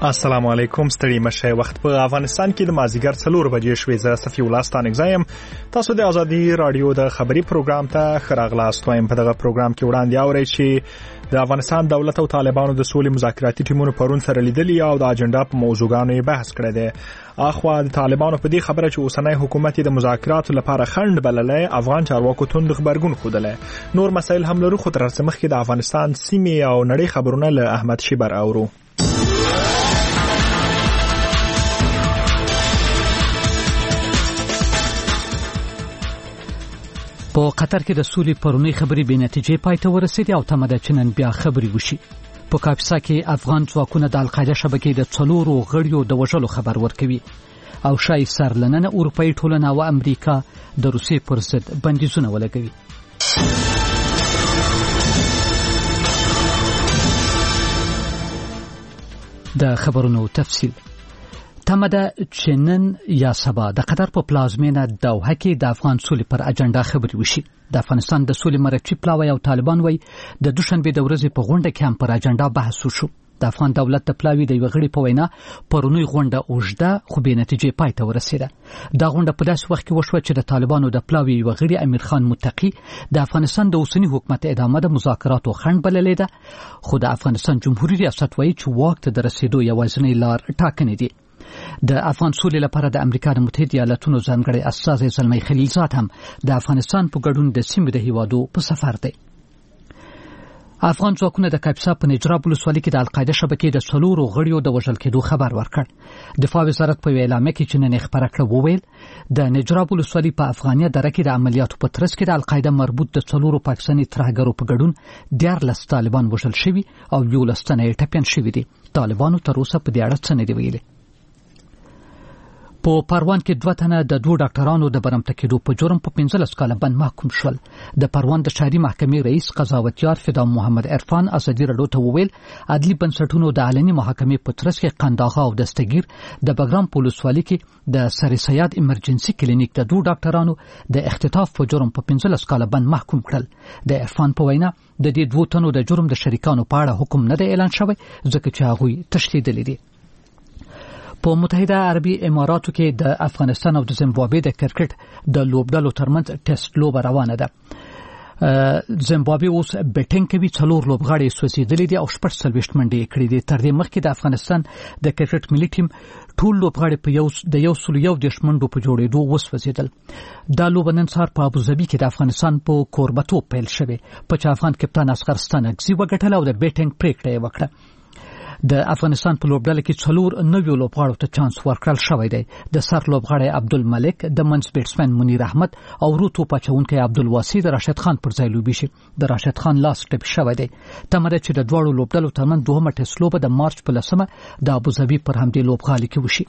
السلام علیکم ستړي مشه وخت په افغانستان کې د مازیګر 4 بجې شوې ز صفي ولستان اگزایم تاسو د ازادي رادیو د خبري پروګرام ته خراغلاست وایم په دغه پروګرام کې وړاندې اورئ چې د افغانستان دولت او طالبانو د سولې مذاکراتي ټیمونو پرون سره لیدلي او د اجنډا په موضوعګانو بحث کړی دی اخوا د طالبانو په دې خبره چې اوسنۍ حکومت د مذاکراتو لپاره خنډ بللې افغان چارواکو توند خبرګون خوده نور مسایل هم لرو خو تر څه مخکې د افغانستان سیمې او نړۍ خبرونه له احمد شیبر اورو په قطر کې د سولې پرونی خبري به نتیجې پای ته ورسېدې او تمه ده چې نن بیا خبري وشي په کاپیسا کې افغان ځواکونه د القاعده شبکې د 4 غړیو د وژلو خبر ورکوي او شای سرلننه اروپאי ټولنه او امریکا د روسیې پر ضد بندیزونه ولګوي د خبرونو تفصیل تمه ده چې نن یا سبا د قطر په پلازمینه دوحه کې د افغان سولې پر اجنډا خبري وشي د افغانستان د سولې مرکزي پلاوی او طالبان وای د دوشنبه د ورځې په غونډه کې هم پر اجنډا بحث وشو د افغان دولت د پلاوی د وغړي په وینا پرونی غونډه اوجده خو به نتیجې پای ته ورسېده دا غونډه په داسې وخت کې وشوه چې د طالبانو د پلاوی وغړي امیر خان متقی د افغانستان د اوسنی حکومت ادامه د مذاکراتو خنډ بللې ده خو د افغانستان جمهوریت ریاست وایي چې وخت د رسیدو یوازینی لار ټاکنې دي د افغان سولې لپاره د امریکا د متحده ایالاتونو ځانګړي استازی زلمی خلیلزاد هم د افغانستان په ګډون د سیمې د هیوادو په سفر دی افغان ځواکونه د کاپیسا په نجراب ولسوالۍ کې د القاعده شبکې د 4 غړیو د وژل کېدو خبر ورکړ دفاع وزارت په اعلامیه کې چې نن خبره کړه وویل د نجراب ولسوالۍ په افغانیه دره کې د عملیاتو په ترڅ کې د القاعده مربوط د 4 پاکستاني ترهګرو په ګډون 14 طالبان وژل شوي او 11 تنه یې ټپيان شوي دي طالبانو تر اوسه په دې اړه څه نه دی ویلي په پروان کې 2 تنه د 2 ډاکټرانو د برمته کېدو په جرم په 15 کاله باندې محکوم شول د پروان د شهري محکمې رئیس قضاوتیار فدا محمد عرفان ازادي رادیو ته وویل عدلي بنسټونو د علني محکمې په ترڅ کې قنداغه او دستګیر د بګرام پولیسوالۍ کې د سر سید ایمرجنسي کلینیک د 2 ډاکټرانو د اختطاف په جرم په 15 کاله باندې محکوم کړل د عرفان په وینا د دې 2 تنو د جرم د شریکانو په اړه حکم نه دی اعلان شوی ځکه چې هغه تشدید دي په متحده عربي اماراتو کې د افغانستان او د زیمبابوې د کرکټ د لوبډلو ترمنځ ټیسټ لوبه روانه ده زیمبابوې اوس بیټینګ کوي 4 لوبغاړي سوځېدلې دي او 14 منډې کړې دي تر دې مخکې د افغانستان د کرکټ ملي ټیم ټول لوبغاړي په یو سل یو د منډو په جوړېدو وسوځېدل دا لوبه نن سهار په ابوظبي کې د افغانستان په کوربتوب پیل شوه په چې افغان کپتان اصغر ستانکزي وګټل او د بیټینګ پریکړه یې وکړه د افغانستان په لوبډله کې 4 نویو لوبغاړو ته چانس ورکړل شوی دی د سر لوبغاړی عبدالملک د منځ بیټسمن منیر احمد او روتو پچونکي عبدالواسی د راشد خان پر ځای لوبي شي د راشد خان لاس ټپ شوی دی تمره چې د دوړو لوبډلو ترمن دوهمه ټیسټ لوبه د مارچ په 10 د ابوظبي پر همدې لوبغالي کې وشي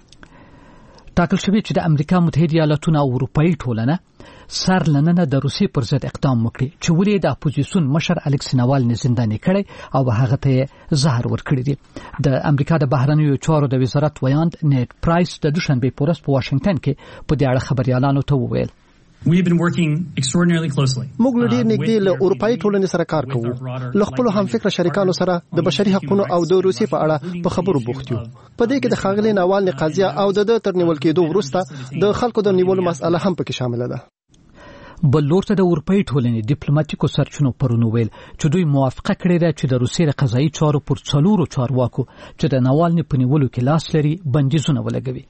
ټاکل شوی چې د امریکا متحده ایالاتونو او اروپאי ټولنه سرلننه د روسیې پر ضد اقدام وکړي چې ولې د اپوزیسیون مشر الکسی ناوالني زنداني کړي او هغه ته زهر ورکړي دي د امریکا د بهرنیو چارو د وزارت ویاند نیټ پرایس د دوشنبه په ورځ په واشنگټن کې په دې اړه خبريالانو ته وویل We've been working extraordinarily closely. موږ ډېر نږدې له اروپאי ټولنې سره کار کوو. له خپل همفکر شریکانو سره د بشري حقوقو او د روسیې په اړه په خبرو بوخت یو. په دې کې د خاغلی ناوالني قضیه او د تر نیول کېدو وروسته د خلکو د نیولو مسأله هم پکې شامل ده. بل لورته د اروپאי ټولنې ډیپلوماټیکو سرچینو پرونو ویل چې دوی موافقه کړې ده چې د روسیې قضایي چارو پر 4 چارواکو چې د ناوالني په نیولو کې لاس لري بندیزونه ولګوي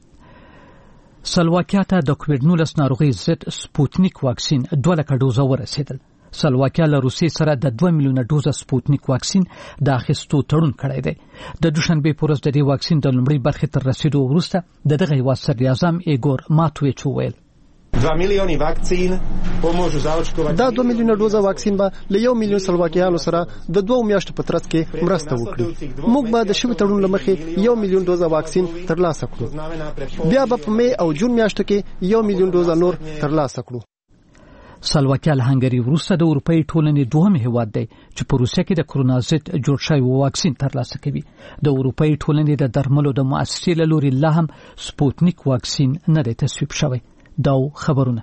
سلواکیا ته د کووډ-19 ناروغي ضد سپوتنیک واکسین 2 لک ډوزه ورسېدل سلواکیا له روسیې سره د 2 میلیونه ډوزه سپوتنیک واکسین د اخیستو تړون کړی دی د دوشنبه په ورځ د دې واکسین د لومړي برخې تر رسیدو وروسته دغه هیواد صدر اعظم ایګور ماتویچ وویل 2 milióny vakcín pomôžu zaočkovať. دا 2 میلیونه ډوزه واکسین به له 1 میلیون سلواکیانو سره د 2 میاشتو په ترڅ کې مرسته وکړي. موږ به د شوي تړون لمخې 1 میلیون ډوزه واکسین ترلاسه کړو. بیا به په می او جون میاشتو کې 1 میلیون ډوزه نور ترلاسه کړو. سلواکیا له هنګری وروسته د اروپאי ټولنې دوهم هیواد دی چې په روسیه کې د کرونا ضد جوړ شوی واکسین ترلاسه کوي. د اروپאי ټولنې د درملو د مؤسسې له لوري لا هم سپوتنیک واکسین نه دی تصویب شوی. دا خبرونه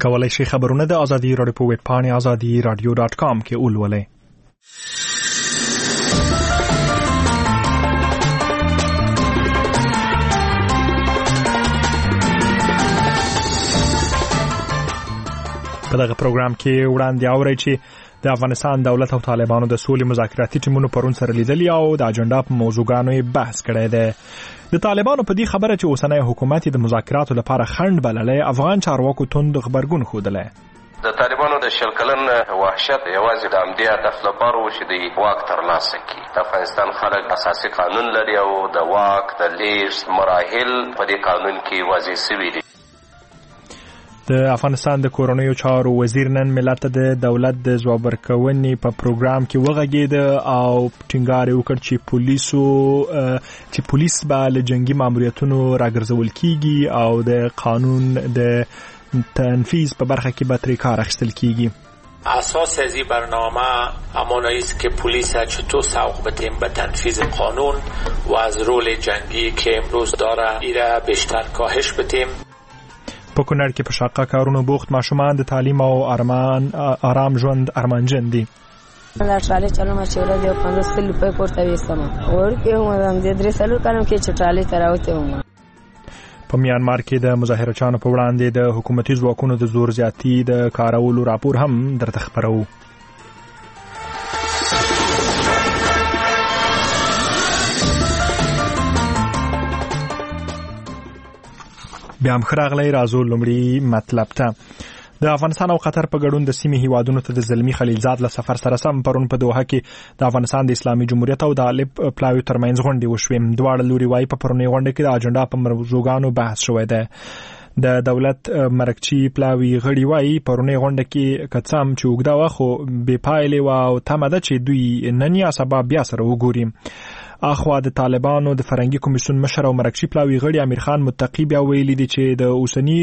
کولای شي خبرونه د ازادي رادیو په ویب پاڼه azadiradio.com کې ولولئ. په دغه پروګرام کې وړاندې اورئ چې د افغانستان دولت او طالبانو د سولې مذاکراتي ټیمونو پرون سره لیدلي او د اجنډا په موضوعګانو یې بحث کړی دی. د طالبانو په دې خبره چې اوسنی حکومت د مذاکراتو لپاره خنډ بللی، افغان چارواکو توند غبرګون ښودلی. د طالبانو د 20 کلن وحشت یوازې د همدې هدف لپاره و چې د واک ترلاسه کړي. د افغانستان خلک اساسي قانون لري او د واک د لیږد مراحل په دې قانون کې واضح شوي دي. د افغانستان د کورنیو چارو وزیر نن ملت د دولت د ځواب ورکونې په پروګرام کې وغږېد او ټینګار وکړ چې پولیس به له جنگي ماموریتونو راګرځول کیږي او د قانون د تنفیذ په برخه کې به ترې کار اخیستل کیږي. اساس از این برنامه همانایی است که پلیس چطور سوق بدیم به تنفیذ قانون و از رول جنگی که امروز داره ایره بیشتر کاهش بدیم. په کونړ کې په شاقه کارونو بوخت ماشومان د تعلیم او آرام ژوند ارمانجن دي. ټرالي چلوم چې ورځ یو 15 روپۍ پورته وېستم ورکه هم د درې سلو کلم کې چې ټرالي تراوته وم. په میانمار کې د مظاهرچیانو په وړاندې د حکومتي ځواکونو د زور زیاتی د کارولو راپور هم درته خبرو. بیا هم خراغلی رازو لومړی مطلب ته. د افغانستان او قطر په ګډون د سیمې هیوادونو ته د زلمی خلیلزاد له سفر سره سم پرون په دوحه کې د افغانستان د اسلامي جمهوریت او د الف پلاوي ترمنځ غونډې وشوې. دواړه لوري وايي په پرونی غونډه کې د اجنډا په موضوعګانو بحث شوی دی. د دولت مرکچی پلاوي غړي وايي پرونی غونډه کې کڅم چې وګدا واخو بې پایلې او تمه ده چې دوی نن یا سبا بیا سره وګوري. اخوا د طالبانو د فرنګي کمیسیون مشر او مرکچی پلاوي غړي امیر خان متقی بیا ویلي دي چې د اوسنی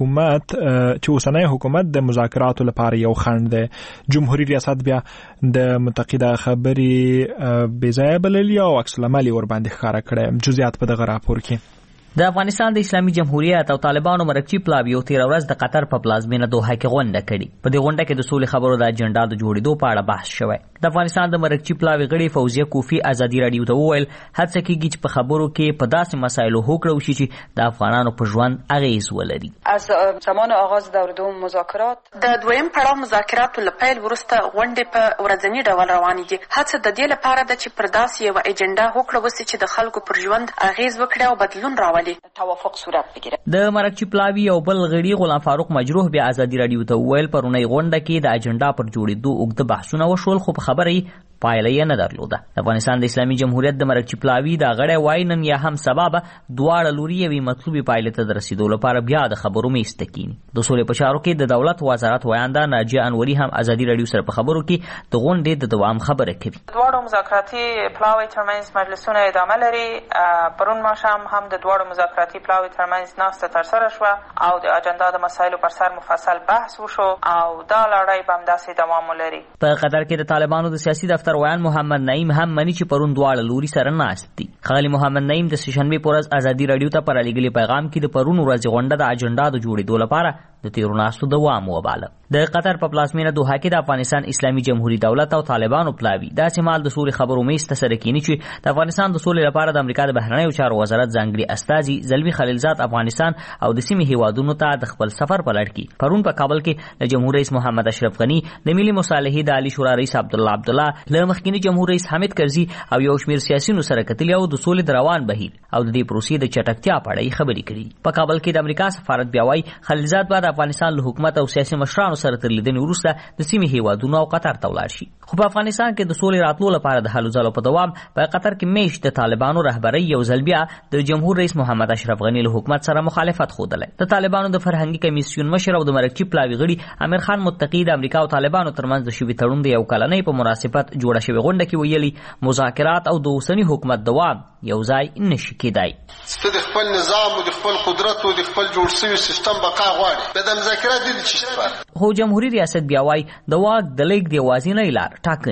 حکومت د مذاکراتو لپاره یو خنډ دی. جمهوریت ریاست بیا د متقی د خبرې بې ځایه بللي او عکس العمل ور باندې ښکاره کړی. جزئیات په دغه راپور کې. د افغانستان د اسلامي جمهوریت او طالبانو مرکچی پلاوی او 13 ورځ د قطر په پلازمینه دوحه کې غونډه کړې. په دې غونډه کې د سولې خبرو د اجنډا د جوړېدو په اړه بحث شوی. د افغانستان د مرکچی پلاوی غړي فوزیه کوفی ازادي رادیو ته وویل هڅه کیږي چې په خبرو کې په داسې مسایلو هوکړه وشي چې د افغانانو په ژوند اغیز ولري. از زمان آغاز دور دوم مذاکرات د دویم پړاو مذاکراتو لپاره ورسته غونډې په ورځنی ډول روانې دي. هڅه د دې لپاره ده چې پر داسې یو اجنډا هوکړه وشي چې د خلکو پر ژوند اغیز وکړي او بدلون راولي. توافق صورت بگیره. د مرکچی پلاوی او بل غړي غلام فاروق مجروح بیا ازادي رادیو ته وویل پرونی غونډه کې د اجنډا پر جوړېدو اوږده بحثونه وشول خو په خبرې پایله یې نه درلوده. افغانستان د اسلامي جمهوریت د مرکچی پلاوی دا غړی وای نن یا هم سبا به دواړه لوري یوې مطلوبې پایلې ته د رسیدو لپاره بیا د خبرو میز ته کیني. د سولې په چارو کې د دولت وزارت ویانده ناجیه انوري هم ازادي رادیو سره په خبرو کې د غونډې د دوام خبره کوي. دواړو مذاکراتي پلاوی ترمنځ مجلسونه ادامه لري. پرون ماښام هم د دواړو مذاکراتي پلاوی ترمنځ ناسته ترسره شوه او د اجنډا د مسایلو پر سر مفصل بحث وشو او دا لړۍ به همداسې دوام ولري. په قطر کې د طالبانو د سیاسي دفتر ویان محمد نعیم هم مني چې پرون دواړه لوري سره ناست دي. خالي محمد نعیم د سشنبه پر ورځ ازادي رادیو ته پر لګلي پیغام کې د پرون ورځ غونډه د اجنډا د جوړېدو لپاره د تیرو ناستو دوام وباله. د قطر په پلازمینه دوحه کې د افغانستان اسلامي جمهوریت دولت او طالبانو پلاوی داسې مال د سولې خبرو میز ته سره کینی چې د افغانستان د سولې لپاره د امریکا د بهرنیو چارو وزارت ځانګړي استازي زلمی خلیلزاد افغانستان او د سیمې هیوادونو ته د خپل سفر په لړ کې پرون په کابل کې د جمهور رئیس محمد اشرف غنی د ملي مصالحې د عالی شورا رئیس عبد الله له مخکینی جمهور رئیس حامد کرزي او یو شمېر سیاسيونو سره کتلي او د سولې د روان بهیر او د دې پروسې د چټکتیا په اړه خبرې کړي. په کابل کې د امریکا سفارت بیا وايي خلیلزاد بعد افغانستان له حکومت او سیاسي مشرانو سره تر لیدنې وروسته د سیمې هیوادونو او قطر ته ولاړ شي. خو په افغانستان کې د سولې راتلو لپاره د هلو ځلو په دوام په قطر کې میش د طالبانو رهبرۍ یو ځل بیا د جمهور رئیس محمد اشرف غنی له حکومت سره مخالفت خوده. د طالبانو د فرهنګي کمیسیون مشر او د مرکچی پلاوی غړي امیر خان متقی د امریکا او طالبانو ترمنځ د شوي تړون د یو کلنۍ په مناسبت جوړه شوې غونډه کې ویلي مذاکرات او د اوسني حکومت دوام یو ځای نشي کېدای. ست د خپل نظام او د خپل قدرت او د خپل جوړ شوی سیستم بقا غواړي. د مذاکرات دي چې خو جمهوریت ریاست بیا وايي د واک د لیک دی وازینه لار ټاکنې دي.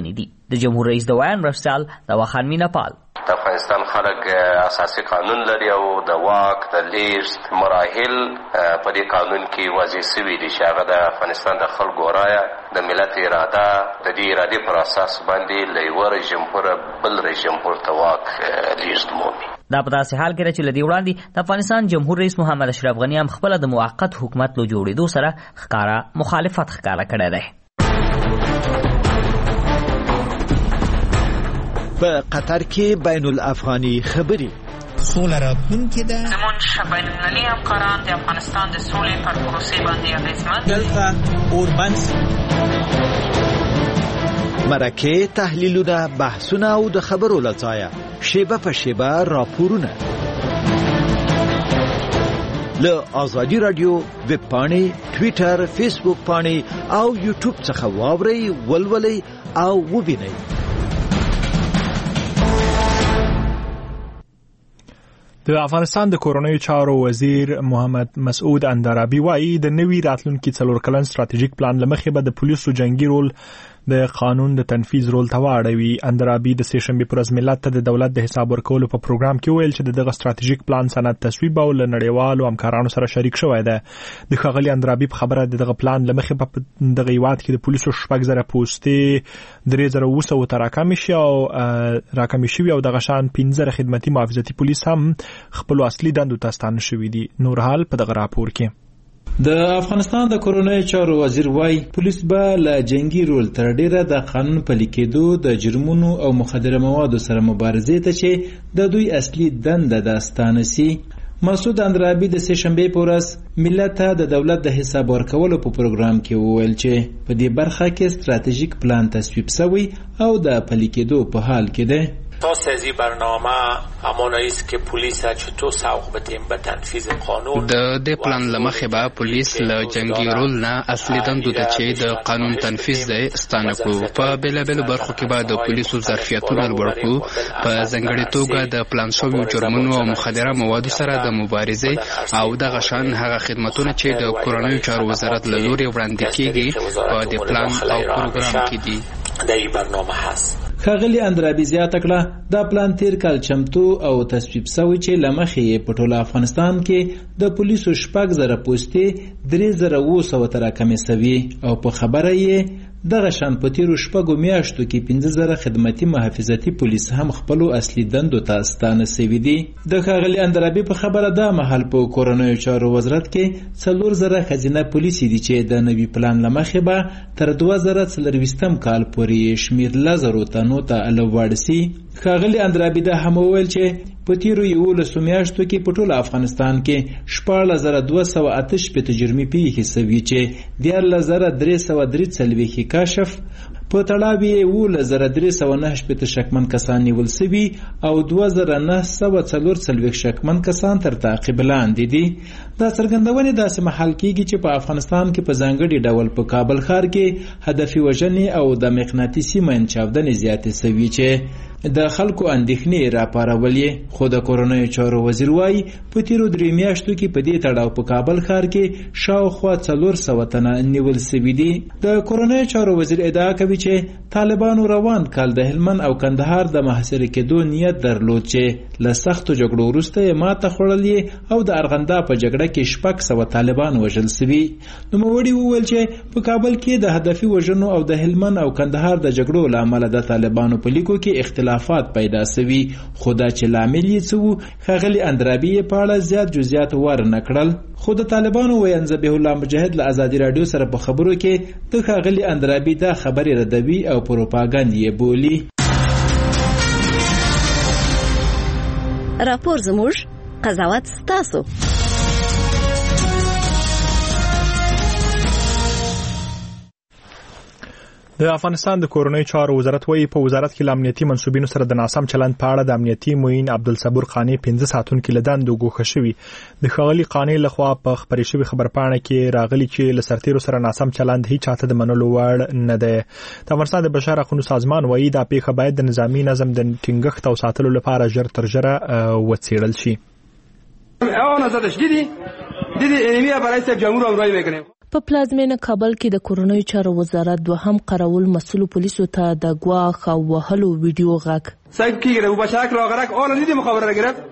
د جمهور رئیس د ویان مرستیال دواخان میناپال. د افغانستان خلک اساسي قانون لري او د واک د لیږد مراحل په دې قانون کې واضح شوي دي چې هغه د افغانستان د خلکو رایه د ملت اراده د دې ارادې پر اساس باندې له یوه رژیم بل رژیم ته واک لیږد مومي. دا په داسې حال کې چې له دې وړاندې د افغانستان جمهور رئیس محمد اشرف غني هم خپله د موقت حکومت له جوړېدو سره ښکاره مخالفت ښکاره کړی دی. په قطر کې بین الافغاني خبري سوله راتلونکې ده. زمونږ بینالمللي همکاران د افغانستان د سولې پر پروسې باندې اغېزمن دلته اوربند مرکه تحلیلونه بحثونه او د خبرو له ځایه شیبه په شیبه راپورونه له آزادي رادیو ویب پاڼې ټویټر فیسبوک پاڼې او یوټیوب څخه واورئ ولولئ او وبینئ. د افغانستان د کورنیو چارو وزیر محمد مسعود اندرابي وایي د نوي راتلونکي 4 کلن ستراتیژیک پلان لمخې به د پولیسو جنگي رول د قانون د تنفيذ رول ته واړوي. اندرابي د سېشنبه پر ورځ ملت ته د دولت د حساب ورکولو په پروګرام کې ویل چې دغه ستراتیژیک پلان سند تصویب او له نړیوالو همکارانو سره شریک شوی دی. د ښاغلي اندرابي په خبره دغه پلان لمخې په دغه هیواد کې د پولیسو 6000 پوستې 3700 ته راکمې شوي او دغه شان 15 خدمتي محافظتي پولیس هم خپل اصلي دندو ته ستانه شوي دي. نور حال په دغه راپور کې د افغانستان د کورنیو چارو وزیر وای پولیس به له جنگي رول تر ډیره د قانون پلي کېدو د جرمونو او مخدره موادو سره مبارزې ته چې د دوی اصلي دنده ده ستانه سي. مسعود اندرابي د سېشنبه په ورځ ملت ته د دولت د حساب ورکولو په پروګرام کې وویل چې په دې برخه کې ستراتیژیک پلان تصویب شوی او د پلي کېدو په حال کې ده. سازی برنامه همانایی است که پلیس چطور سوق بدیم به تنفیذ قانون د پلان لمخه به پلیس له جنگي رول نه اصلي دندو ته چې د قانون تنفیذ دی ستانه کو. په بیلابل برخو کې به د پولیسو ظرفیتونه لوړ کو. په ځانګړي توګه د پلان شویو جرمونو او مخدره موادو سره د مبارزې او د غشان هغه خدماتونه چې د کورنیو چارو وزارت له لوري وړاندې کیږي په دې پلان او پروګرام کې دي. د این برنامه هست. ښاغلي اندرابي زیاته کړه دا پلان تیر کال چمتو او تصویب شوی چې لمخې یې په ټول افغانستان کې د پولیسو 6000 پوستې 3700 ته راکمې شوي او په خبره یې دغه شان په تیرو 6 میاشتو کې 15000 خدمتي محافظتي پولیس هم خپل اصلي دندو ته ستانه شوي دي. د ښاغلي اندرابي په خبره دا مهال په کورنیو چارو وزارت کې 4000 خزینه پولیس دي چې د نوي پلان لمخې به تر 2024 کال پورې شمیر لزرو تنو ته الوړ سي. ښاغلي اندرابي دا هم وویل چې په تیرو 11 میاشتو کې په ټول افغانستان کې 14288 جرمي پیښې شوي چې 14343 کشف په تړاو یې 11309 شکمن کسان نیول شوي او 2940 شکمن کسان تر تعقیب لاندې دي. دا څرګندونې داسې محل کېږي چې په افغانستان کې په ځانګړي ډول په کابل ښار کې هدفي وژنې او د مقناطیسي مین چاودنې زیاتې شوي چې د خلکو اندېښنې راپارولې. خو د کورنیو چارو وزیر وایي په تیرو 3 میاشتو کې په دې تړاو په کابل ښار کې شاوخوا 400 تنه نیول شوي دي. د کورنیو چارو وزیر ادعا کوي چې طالبانو روان کال د هلمند او کندهار د محاصره کېدو نیت درلود چې له سختو جګړو وروسته یې ماته خوړلې او د ارغنده په جګړه کې 600 طالبان وژل شوي. نوموړي وویل چې په کابل کې د هدفي وژنو او د هلمند او کندهار د جګړو له امله د طالبانو په لیکو کې اختلافات پیدا شوي. خو دا چې لامل یې څه و ښاغلي اندرابي په اړه زیات جزئیات ورنه کړل. خو د طالبانو ویان ذبیح الله مجاهد له آزادي رادیو سره په خبرو کې د ښاغلي اندرابي دا خبرې ردوي او پروپاګاندا یې بولي. راپور زموږ قضاوت ستاسو. د افغانستان د کورنیو چارو وزارت وایي په وزارت کې امنیتي منسوبینو سره د ناسم چلند په اړه د امنیتي معین عبدالصبور قانی 15 ساعتونکو لداندو ګوښه شوی. د ښاغلي قانی لخوا په خبري شوی خبرپاڼه کې راغلي چې لسرتیرو سره ناسم چلند هیڅ چاته د منلو وړ نه دی. د افغانستان د بشر حقوقو سازمان وایي دا پیښه باید د نظامی نظم د ټینګښت او ساتلو لپاره ژر تر ژره وڅېړل شي. په پلازمینه کابل کې د کورنیو چارو وزارت دوهم قراول مسؤل پولیسو ته د ګواښ او وهلو ویډیو غږ صاحب کیږي مباشرت راغرک اول نه دي مخابره گرفت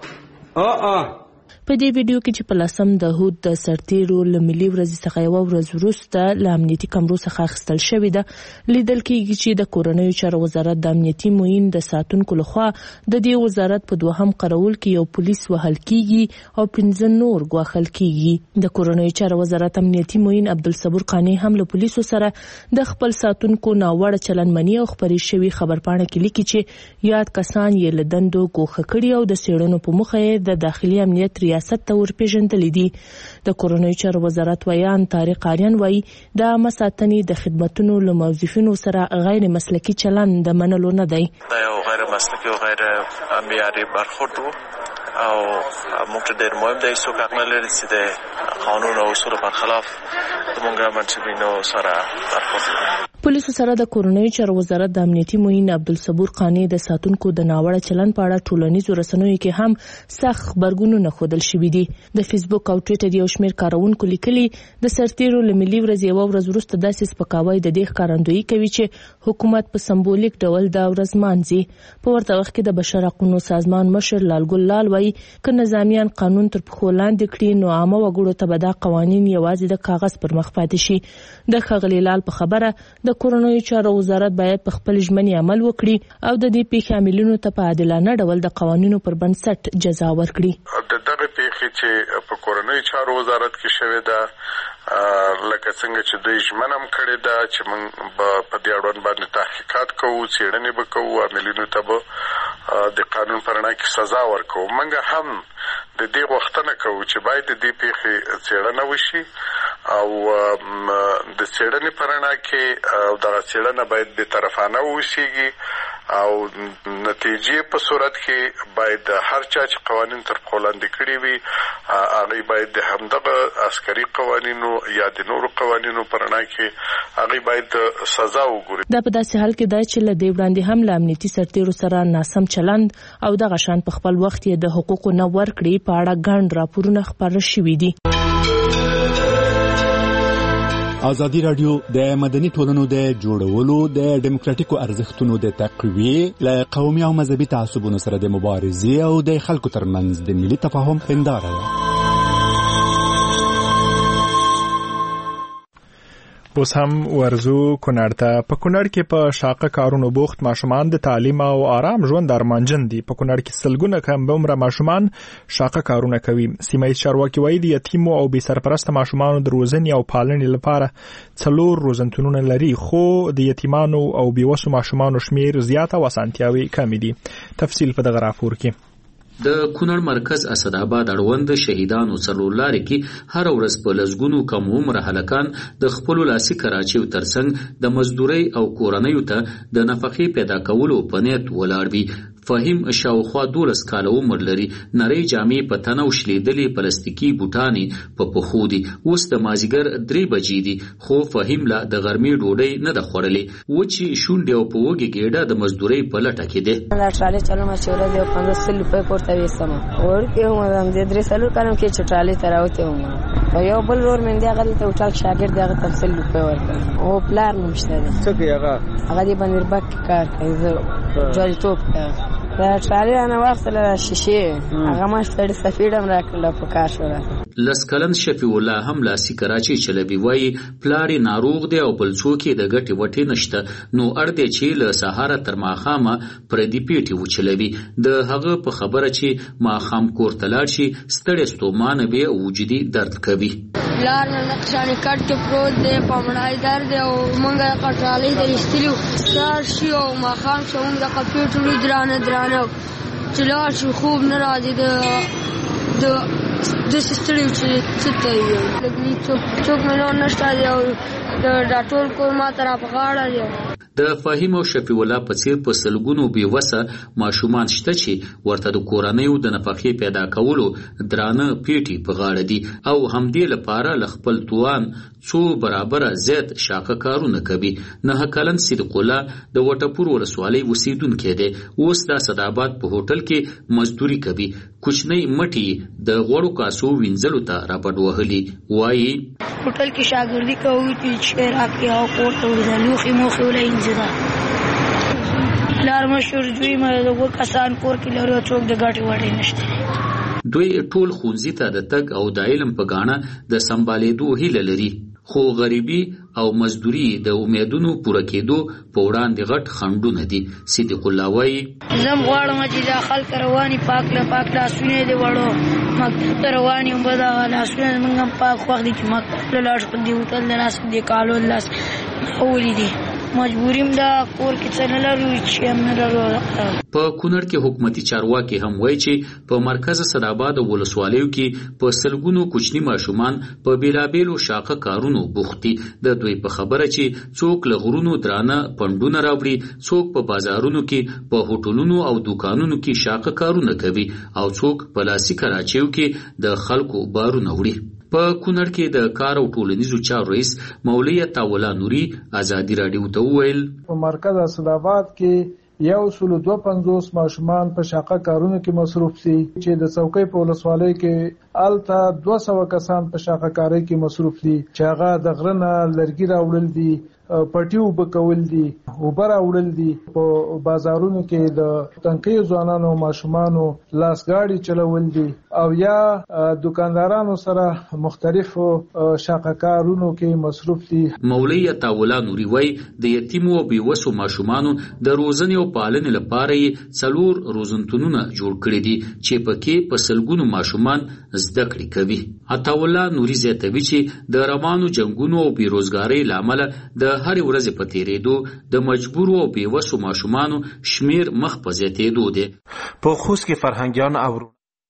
په دې ویډیو کې چې په لسم د هود د سرتیرو له ملي ورځې څخه یوه ورځ وروسته له امنیتي کمرو څخه اخیستل شوې ده لیدل کېږي چې د کورنیو چارو وزارت د امنیتي معین د ساتونکو لخوا د دې وزارت په دوهم قراول کې یو پولیس وهل کېږي او 15 نور ګواښل کېږي د کورنیو چارو وزارت امنیتي معین عبدالصبور قانی هم له پولیسو سره د خپل ساتونکو ناوړه چلند مني او خپرې شوې خبرپاڼه کې لیکي چې یاد کسان یې له دندو ګوښه کړي او د څېړنو په موخه یې د داخلي امنیت ریاست ته ورپېژندلې دي د کورنیو چارو وزارت ویان طارق آریان وایي د عامه ساتنې د خدمتونو له موظفینو سره غیر مسلکي چلند د منلو نه دی دا یو غیر مسلکي او غیر معیاري برخورد او موږ ته ډېر مهم دی څوک حق نه لري چې د قانون او اصولو برخلاف زموږ منصبینو سره برخورد وکړي. پولیسو سره د کورنیو چارو وزارت د امنیتي معین عبدالصبور قانی د ساتونکو د ناوړه چلند په اړه ټولنیزو رسنیو کې هم سخت خبرګونونه ښودل شوي دي. د فیسبوک او ټویټر یو شمېر کاروونکو لیکلي د سرتیرو له ملي ورځې یوه ورځ وروسته داسې سپکاوی د دې ښکارندویي کوي چې حکومت په سمبولیک ډول دا ورځ مانځي. په ورته وخت کې د بشر حقونو سازمان مشر لالګل لال وایي که نظامیان قانون تر پښو لاندې کړي نو عامه وګړو ته به دا قوانین یوازې د کاغذ پر مخ پاتې شي. د ښاغلي لال په خبره د کورنیو چارو وزارت باید په خپل ژمنې عمل وکړي او د دې پیښې عاملینو ته په عادلانه ډول د قوانینو پر بنسټ جزا ورکړي. د دغه پیښې چې په کورنیو چارو وزارت کې شوې ده لکه څنګه چې دوی ژمنه هم کړې ده چې موږ په دې اړوند باندې تحقیقات کوو څېړنې به کوو عاملینو ته به د قانون په رڼا کې سزا ورکوو. موږ هم د دې غوښتنه کوو چې باید د دې پیښې څېړنه وشي او د څېړنې په رڼا کې دغه څېړنه باید بېطرفانه واوسیږي او نتیجې په صورت کې باید هر چا چې قوانین تر پښو لاندې کړي وي هغوی باید د همدغه عسکري قوانینو یا د نورو قوانینو په رڼا کې هغوی باید سزا وګوري. دا په داسې حال کې دی چې له دې وړاندې هم له امنیتي سرتیرو سره ناسم چلند او دغه شان په خپل وخت یې د حقوقو نه ورکړې په اړه ګڼ راپورونه خپاره شوي دي. ازادي راډیو د مدني ټولنو د جوړولو د ډیموکراټیکو ارزښتونو د تقویې له قومي او مذهبي تعصبونو سره د مبارزې او د خلکو ترمنځ د ملي تفاهم هنداره ده. اوس هم ورزو کونړ ته. په کونړ کې په شاقه کارونو بوخت ماشومان د تعلیم او آرام ژوند ارمانجن دي. په کونړ کې سلګونه کم عمره ماشومان شاقه کارونه کوي. سیمه ییز چارواکي وایي د یتیمو او بې سرپرسته ماشومانو د روزنې او پالنې لپاره 4 روزنتونونه لري، خو د یتیمانو او بېوسو ماشومانو شمیر زیات او اسانتیاوي کم دي. تفصیل په دغه راپور کې. د کونړ مرکز اسداباد اړوند شهیدانو څلورلارې کې هر ورځ په لسګونو کم عمره هلکان د خپل لاسي کراچیو ترڅنګ د مزدوري او کورنیو ته د نفقې پیدا کولو په نیت ولاړ وي. فهیم شاوخوا 12 کاله عمر لري، نری جامې په تنه او شلیدلې پلاستیکي بوټانې په پښو دي. اوس د مازیګر 3 بجې دي، خو فهیم لا د غرمې ډوډۍ نه ده خوړلې. وچې شونډې او په وږې ګېډه د مزدورۍ په لټه کې دی. دا ټرالي چلوم چې ورځ 1500 روپۍ پورته وېستم ورته هم د 300 کلم کې چې ټرالي ته راوته وم او یو بل ور من دی هغه ته وټاک شاګرد هغه 300 روپۍ ورکړ او پلان نشته دی. څه کوي هغه دی باندې بک کار کوي زه جاري توپ دا ټرالي انا واخله شیشه هغه ما ستړي سفیډم راکړل په کار شو. لسکلن شفیع الله هم لاسي کراچي چلوي، وایي پلاری ناروغ دی او بل څوک د ګټې وټې نشته، نو اړ دی چې له سهاره تر ماښامه پردي پیټي وچلوي. د هغه په خبره چې ماښام کور ته لاړ شي ستړی ستومانه وي او وجودي درد کوي. پلار مې نقشانې کټ کې پروت دی، په مړای درد دی او مونږ کټرالۍ ته ایستلي سهار شي او ماښام شو مونږ دغه پیټ درانه چې لاړ شو خوب نه راځي د ستړي چې څه ته یې څوک مې نور نشته دی او دا ټول کور ما ته را په غاړه دی. د فهیم او شفیع الله په څیر په سلګونو بېوسه ماشومان شته چې ورته د کورنیو د نفقې پیدا کولو درانه پیټي په غاړه دي او همدې لپاره له خپل توان څو برابره زیات شاقه کارونه کوي. 9 کلن صدیق الله د وټپور ولسوالۍ اوسیدونکی دی. اوس د اسداباد په هوټل کې مزدوري کوي. کوچنی مټي د غوړو کاسو وینځلو ته راپډ وهلي. وایي هوټل کې شاګردي کوي چې راکې او کوټه ورزلوخي موخي ولینځدا لار مشور دوی مې د کسان کور کې لري څوک د ګاټي وړي نشته. دوی ټول ښوونځي ته د تګ او د علم په ګاڼه د سمبالېدو هیله لري، خو غریبي او مزدوري د امیدونو پوره کېدو په وړاندې غټ خنډونه دي. صدیق الله وایي زم غواړم چې دا خلک رواني پاک لاسونه دې وړو مکتب ته رواني هم به دا لاسونه زمونږ هم پاک خوښ دي چې مکتب ته لاړ شو دې هوټل ته لاس دې کالو لاس ولیدي مجبوریم دا کور کې څه نه لرو چې هم نه لرو. په کونړ کې حکومتي چارواکي هم وایي چې په مرکز صداباد ولسوالیو کې په سلګونو کوچني ماشومان په بیلابیلو شاقه کارونو بوخت دي. د دوی په خبره چې څوک له غرونو درانه پندونه راوړي، څوک په بازارونو کې په هوټلونو او دکانونو کې شاقه کارونه کوي او څوک په لاسي کراچیو کې د خلکو بارونه وړي. په کونړ کې د کار او ټولنیزو چارو رئیس مولوی عطاءالله نوري ازادي راډیو ته وویل په مرکز اسداباد کې 152 ماشومان په شاقه کارونو کې مصروف دي چې د څوکۍ په ولسوالۍ کې الته 200 کسان په شاقه کارۍ کې مصروف دي چې هغه د غرنه لرګي راوړل دي، پټیو بکول دي، اوبر راوړل دي، په بازارونو کې د تنکي ځوانانو ماشومانو لاسګاډي چلول دي او یا دکاندارانو سره مختلفو شاقه کارونو کې مصروف دي. مولوی عطاءالله نوري وایي د یتیمو او بېوسو ماشومانو د روزنې او پالنې لپاره یې 4 روزنتونونه جوړ کړي دي چې پکې په سلګونو ماشومان زده کړې کوي. عطاءالله نوري زیاتوي چې د روانو جنګونو او بېروزګارۍ له امله د هر ورځ په تیریدو د مجبور او بېوسو ماشومانو شمیر مخ په زیاتېدو دی. په خوست کې فرهنګیان او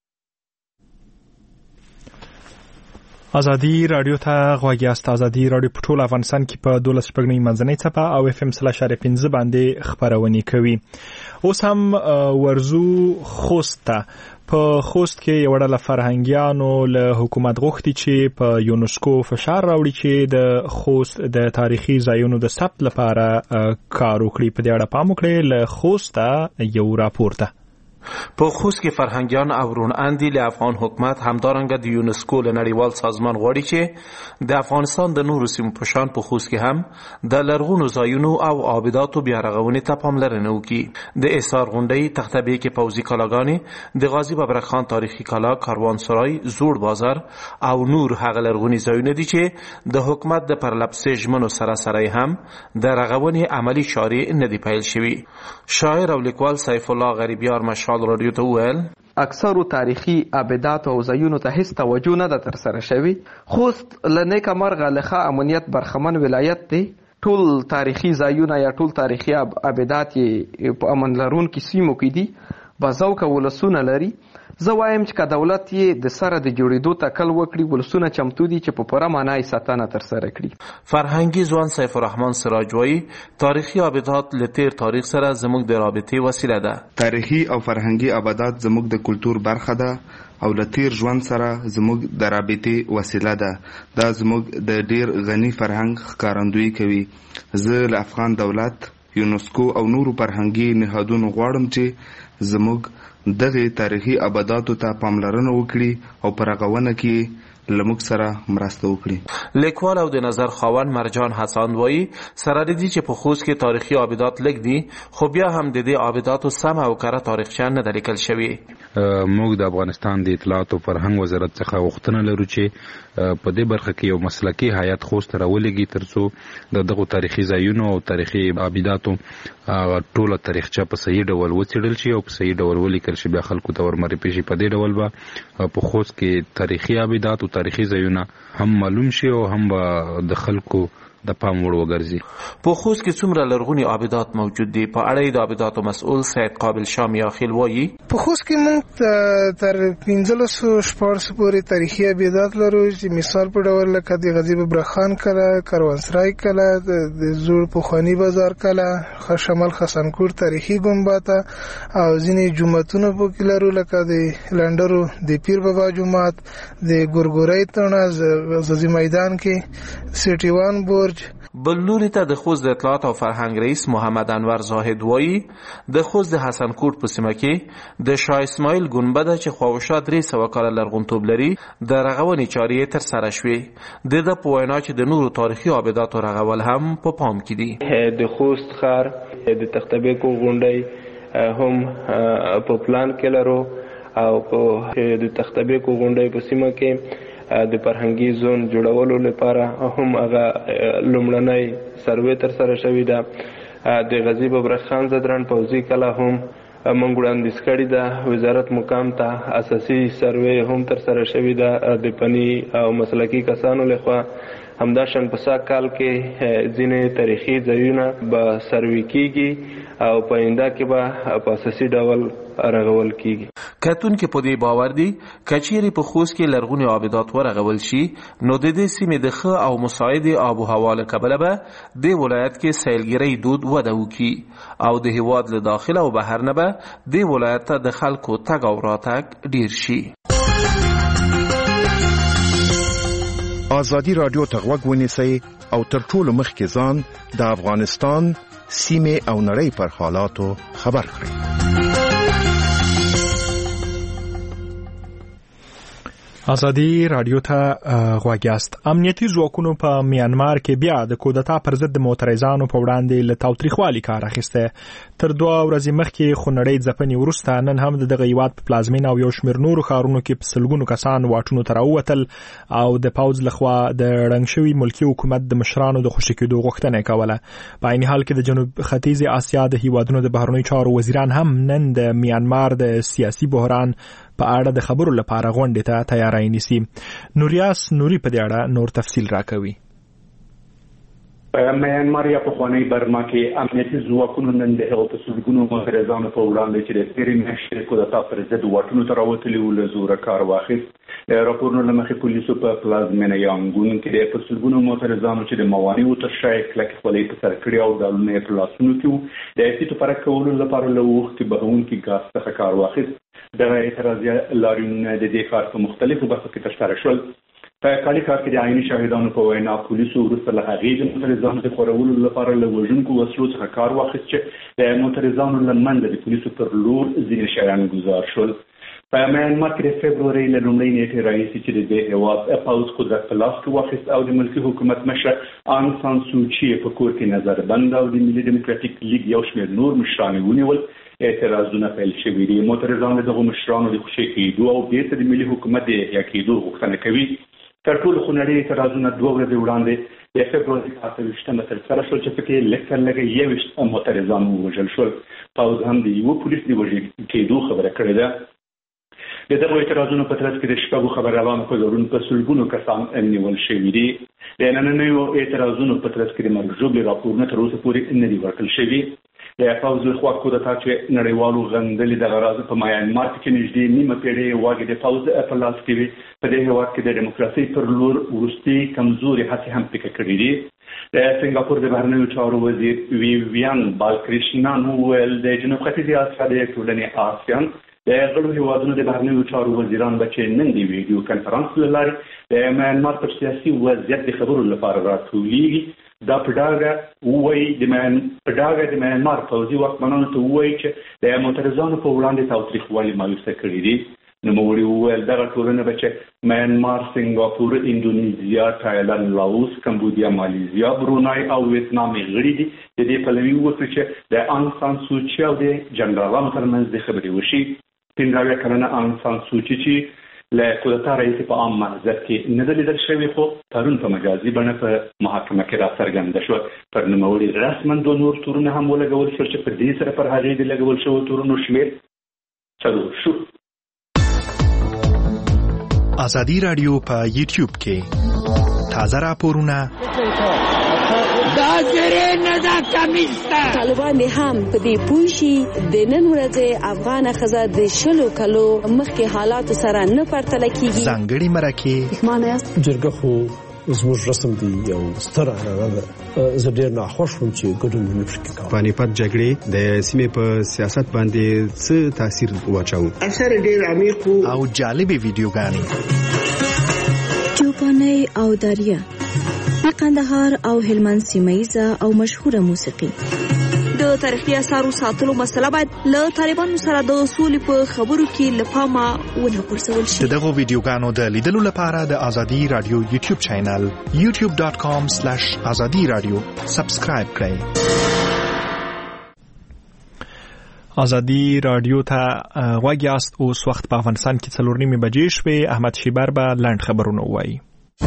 ازادي رادیو ته غوږ یاست. ازادي رادیو په ټول افغانستان کې په 12 شپږنۍ منځنۍ څپه او FM/5 باندې خبرونه کوي. اوس هم ورزو خوست ته په خوست کې یو ډله فرهنګیانو له حکومت غوښتي چې په یونسکو فشار راوړي چې د خوست د تاریخي ځایونو د ثبت لپاره کار وکړي. په دې اړه پام وکړئ. له خوست یو راپور ته په خوست کې فرهنګیان او رون اندي له افغان حکومت همدارنګه د یونسکو له نړیوال سازمان غواړي چې د افغانستان د نورو سیمو په شان په خوست کې هم د لرغونو ځایونو او آباداتو بیا رغونې ته پاملرنه وکړي. د احصار غونډۍ، تختبې کې پوځي کلاګانې، د غازي ببرک خان تاریخي کلا، کاروانسرای، زوړ بازار او نور هغه لرغوني ځایونه دي چې د حکومت د پرلپسې ژمنو سره سره هم د رغونې عملی چارې نه دي پیل شوي. شاعر او لیکوال سیف الله غریبیار مشال رادیو ته وویل اکثرو تاریخي آبادات او ځایونو ته هیڅ توجه نه ده ترسره شوې. خوست له نیکه مرغه له ښه امنیت برخمن ولایت دی. ټول تاریخي ځایونه یا ټول تاریخي آبادات یې په امن لرونکو سیمو کې دي. بازوکه ولسونه لري. زه وایم چې که دولت یې د سره د جوړېدو تکل وکړي، ولسونه چمتو دي چې په پوره معنا یې ساتنه ترسره کړي. فرهنګي ځوان سیف الرحمن سراج وایي تاریخي آبادات له تیر تاریخ سره زموږ د رابطې وسیله ده. تاریخي او فرهنګي آبادات زموږ د کلتور برخه ده او له تیر ژوند سره زموږ د رابطې وسیله ده. دا زموږ د ډیر غني فرهنګ ښکارندویي کوي. زه له افغان دولت، یونسکو او نورو فرهنګي نهادونو غواړم چې زموږ دغه تاریخي آباداتو ته پاملرنه وکړي او پر رغونه کې لمک سره مرسته وکړي. لیکوال او د نظر خاوند مرجان حسن وایي سره دي چې په خوست کې تاریخي آبادات لږ دي، خو بیا هم د دې آباداتو سم او کره تاریخچه نه ده لیکل شوې. موږ د افغانستان د اطلاعات او فرهنګ وزارت څخه غوښتنه لرو چې په دې برخه کې یو مسلکي هیئت خوست راولېږي ترڅو د دغو تاریخي ځایونو او تاریخي آباداتو ټوله تاریخچه په صحیح ډول وڅېړل شي او په صحیح ډول ولیکل شي. بیا خلکو ته ورمعرفي شي. په دې ډول به په خوست کې تاریخي آبادات او تاریخي ځایونه هم معلوم شي او هم به د خلکو د پام وړ وګرځي. په خوست کې څومره لرغوني آبدات موجود دي؟ په اړه د آبداتو مسؤل سید قابل شاه میاخیل وایي په خوست کې موږ تر 1514 پورې تاریخي آبدات لرو چې مثال په ډول لکه د غزي ببرخان کلا، کاروانسرای کلا، د زوړ پوخانی بازار کلا، شمال خسنکور تاریخي ګمبد او ځینې جوماتونه په کې لرو لکه د لندرو د پیر بابا جومات، د ګورګورای تڼه، ززي میدان کې سټي وان برج. بل لوري ته د خوست د اطلاعات او فرهنګ رئیس محمد انور زاهد وایي د خوست د حسن کوټ په سیمه کې د شاه اسماعیل ګنبده چې خواوشا 300 کاله لرغونتوب لري د رغونې چارې تر سره شوې. د په وینا چې د نورو تاریخي آبداتو رغول هم په پام کې دي. د خوست ښار د تختبیکو غونډۍ هم په پلان کې لرو او په د تختبیکو غونډۍ په سیمه کې د فرهنګي زون جوړولو لپاره هم هغه لومړنۍ سروې تر سره شوې ده. د غزي ببرخان زدران پوځي کلا هم موږ وړاندیز کړې ده. وزارت مقام ته اساسي سروې هم تر سره شوې ده د فني او مسلکي کسانو لخوا. همداشان په سږ کال کې ځینې تاریخي ځایونه به سروې کیږي او په آینده کې به په اساسي ډول رغول کیږي. کتونکي په دې باور دي کچېرې په خوست کې لرغوني آبدات ورغول شي نو د دې سیمې د ښه او مساعد آب و هوا له کبله به د ولایت کې سیلګرۍ دود وده وکړي او د هیواد له داخله او بهر نه به د ولایت ته د خلکو تګ او راتګ ډیر شي. آزادی رادیو ته غوږ ونیسئ او تر ټولو مخکې ځان د افغانستان سیمې او نړۍ پر حالاتو خبر کړئ. آزادی رادیو ته غوږ یاست. امنیتي ځواکونو په میانمار کې بیا د کودتا پر ضد د معترضانو په وړاندې له تاوتریخوالي کار اخیسته. تر 2 ورځې مخکې خونړۍ ځپنې وروسته نن هم دغه هیواد په پلازمینه او یو شمېر نورو ښارونو کې په سلګونو کسان واټونو ته راووتل او د پوځ لخوا د ړنګ شوي ملکي حکومت د مشرانو د خوشي کېدو غوښتنه کوله. په عین حال کې د جنوب ختیځې اسیا د هیوادونو د بهرنیو چارو وزیران هم نن د میانمار د سیاسي بحران په اړه د خبرو لپاره غونډې ته تیاری نیسي. نوریاس نوري په دې اړه نور تفصیل راکوي. میانمار یا پخوانی برما کې امنیتي ځواکونو نن د هغو په سلګونو معترضانو په وړاندې چې د تېرې میاشتې کودتا پر ضد واټونو ته راوتلي وو له زوره کار واخیست. راپورونو له مخې پولیسو په پلازمینه یانګون کې د په سلګونو معترضانو چې د موانعو تر شا یې کلکې خولۍ په سر کړي او ډالونه یې په لاسونو کې وو د احتیاط پرک کولو لپاره له اوښتې بهونکي ګاز څخه کار واخیست. دغه اعتراضي لاریونونه د دې ښار په مختلفو برخو کې ترسره شول. په کالي ښار کې د عیني شاهدانو په وینا پولیسو وروسته له هغې د معترضانو د خورولو لپاره له وژونکو وسلو څخه کار واخیست چې د معترضانو له منځه د پولیسو پر لور ځینې شیان ګزار شول. په میانمار کې د فبرورۍ له لومړۍ نیټې راهیسې چې د دې هېواد پوځ قدرت په لاس کې واخیست او د ملکي حکومت مشر آن سان سوچي په کور کې نظربند او د ملي ډیموکراتیک لیګ یو شمېر نور مشران ونیول. اعتراضونه پیل شوي دي. معترضان دغه مشرانو د خوشي کېدو او بیرته د ملي حکومت د احیا کېدو غوښتنه کوي. تر ټولو خونړي اعتراضونه 2 ورځې وړاندې د فبرورۍ په 28مه ترسره شول چې پکې لږ تر لږه 21 معترضان ووژل شول. پوځ هم د یوه پولیس د وژل کېدو خبره کړې ده. د دغو اعتراضونو په ترڅ کې د شپږو خبريالانو په زورونو په سلګونو کسان نیول شوي دي. د نننیو اعتراضونو په ترڅ کې د مرګ ژوبلې راپورونه تر اوسه پورې نه دي ورکړل شوي. د پوځ لخوا کودتا چې نړیوالو غندلې دغه راز په میانمار کې نږدې نیمه پېړۍ واګې د پوځ په لاس کې وي. په دې هېواد کې د ډیموکراسۍ پر لور وروستي کمزوري هڅې هم پکې کړې دي. د سنګاپور د بهرنیو چارو وزیر ویویان بالکریشنان وویل د جنوب ختیځې اسیا د ټولنې آسیان د غړو هیوادونو د بهرنیو چارو وزیران به چې نن د ویډیو کنفرانس له لارې د میانمار پر سیاسي وضعیت د خبرو لپاره راټولیږي. دا په ډاګه وایي د میانمار پوځي واکمنانو ته وایي چې د معترضانو په وړاندې تاوتریخوالي مایوسه کړي دي. نوموړي وویل دغه ټولنه به چې میانمار، سنګاپور، اندونیزیا، تایلند، لاوس، کمبودیا، مالیزیا، برونای او ویتنام غړي دي. د دې پلوي وکړي چې د آن سان سوچي او د جنرالانو ترمنځ د خبرې وشي. 15 کلنه آن سان سوچي چې له کودتا رئیس په عام محضر کې نه ده لیدل شوې خو پرون په مجازي بڼه په محاکمه کې راڅرګنده شوه. پر نوموړي رسما 2 نور تورونه هم ولګول شول چې پر دې سره پر هغې د لګول شوو تورونو شمېر 4 شو. آزادی رادیو په یوټیوب کې تازه راپورونه دا زری نه دا کمیسته. طالبان هم په دې پوه شي د نن ورځې افغان ښځه د 20 کلو مخکې حالاتو سره نه پرتله کیږي. ځانګړي مرکې معنی جرګه خو زموږ رسم دی یو ستر عنعنه ده. زه ډېر ناخوښ وم چې ګډون مې پکې کاوه. پانیپت جګړې د سیمې په سیاست باندې څه تاثیر واچاوه؟ اثر ډېر عمیق او جالبې ویډیوګانې، چوپانۍ او دریا، قندهار او هلمند سیمه‌یزه او مشهوره موسیقي. د تاریخي اثارو ساتلو مسله باید له طالبانو سره د سولې په خبرو کې له پامه ونه غورځول شي. دغه ویډیوګانو د لیدلو لپاره د آزادي رادیو یوټیوب چینل youtube.com/azadi-radio سبسکرایب کړئ. آزادي رادیو ته غوږ یاست. اوس وخت په افغانستان کې 4:30 بجې شوې. احمد شیبر به لنډ خبرونه ووایي.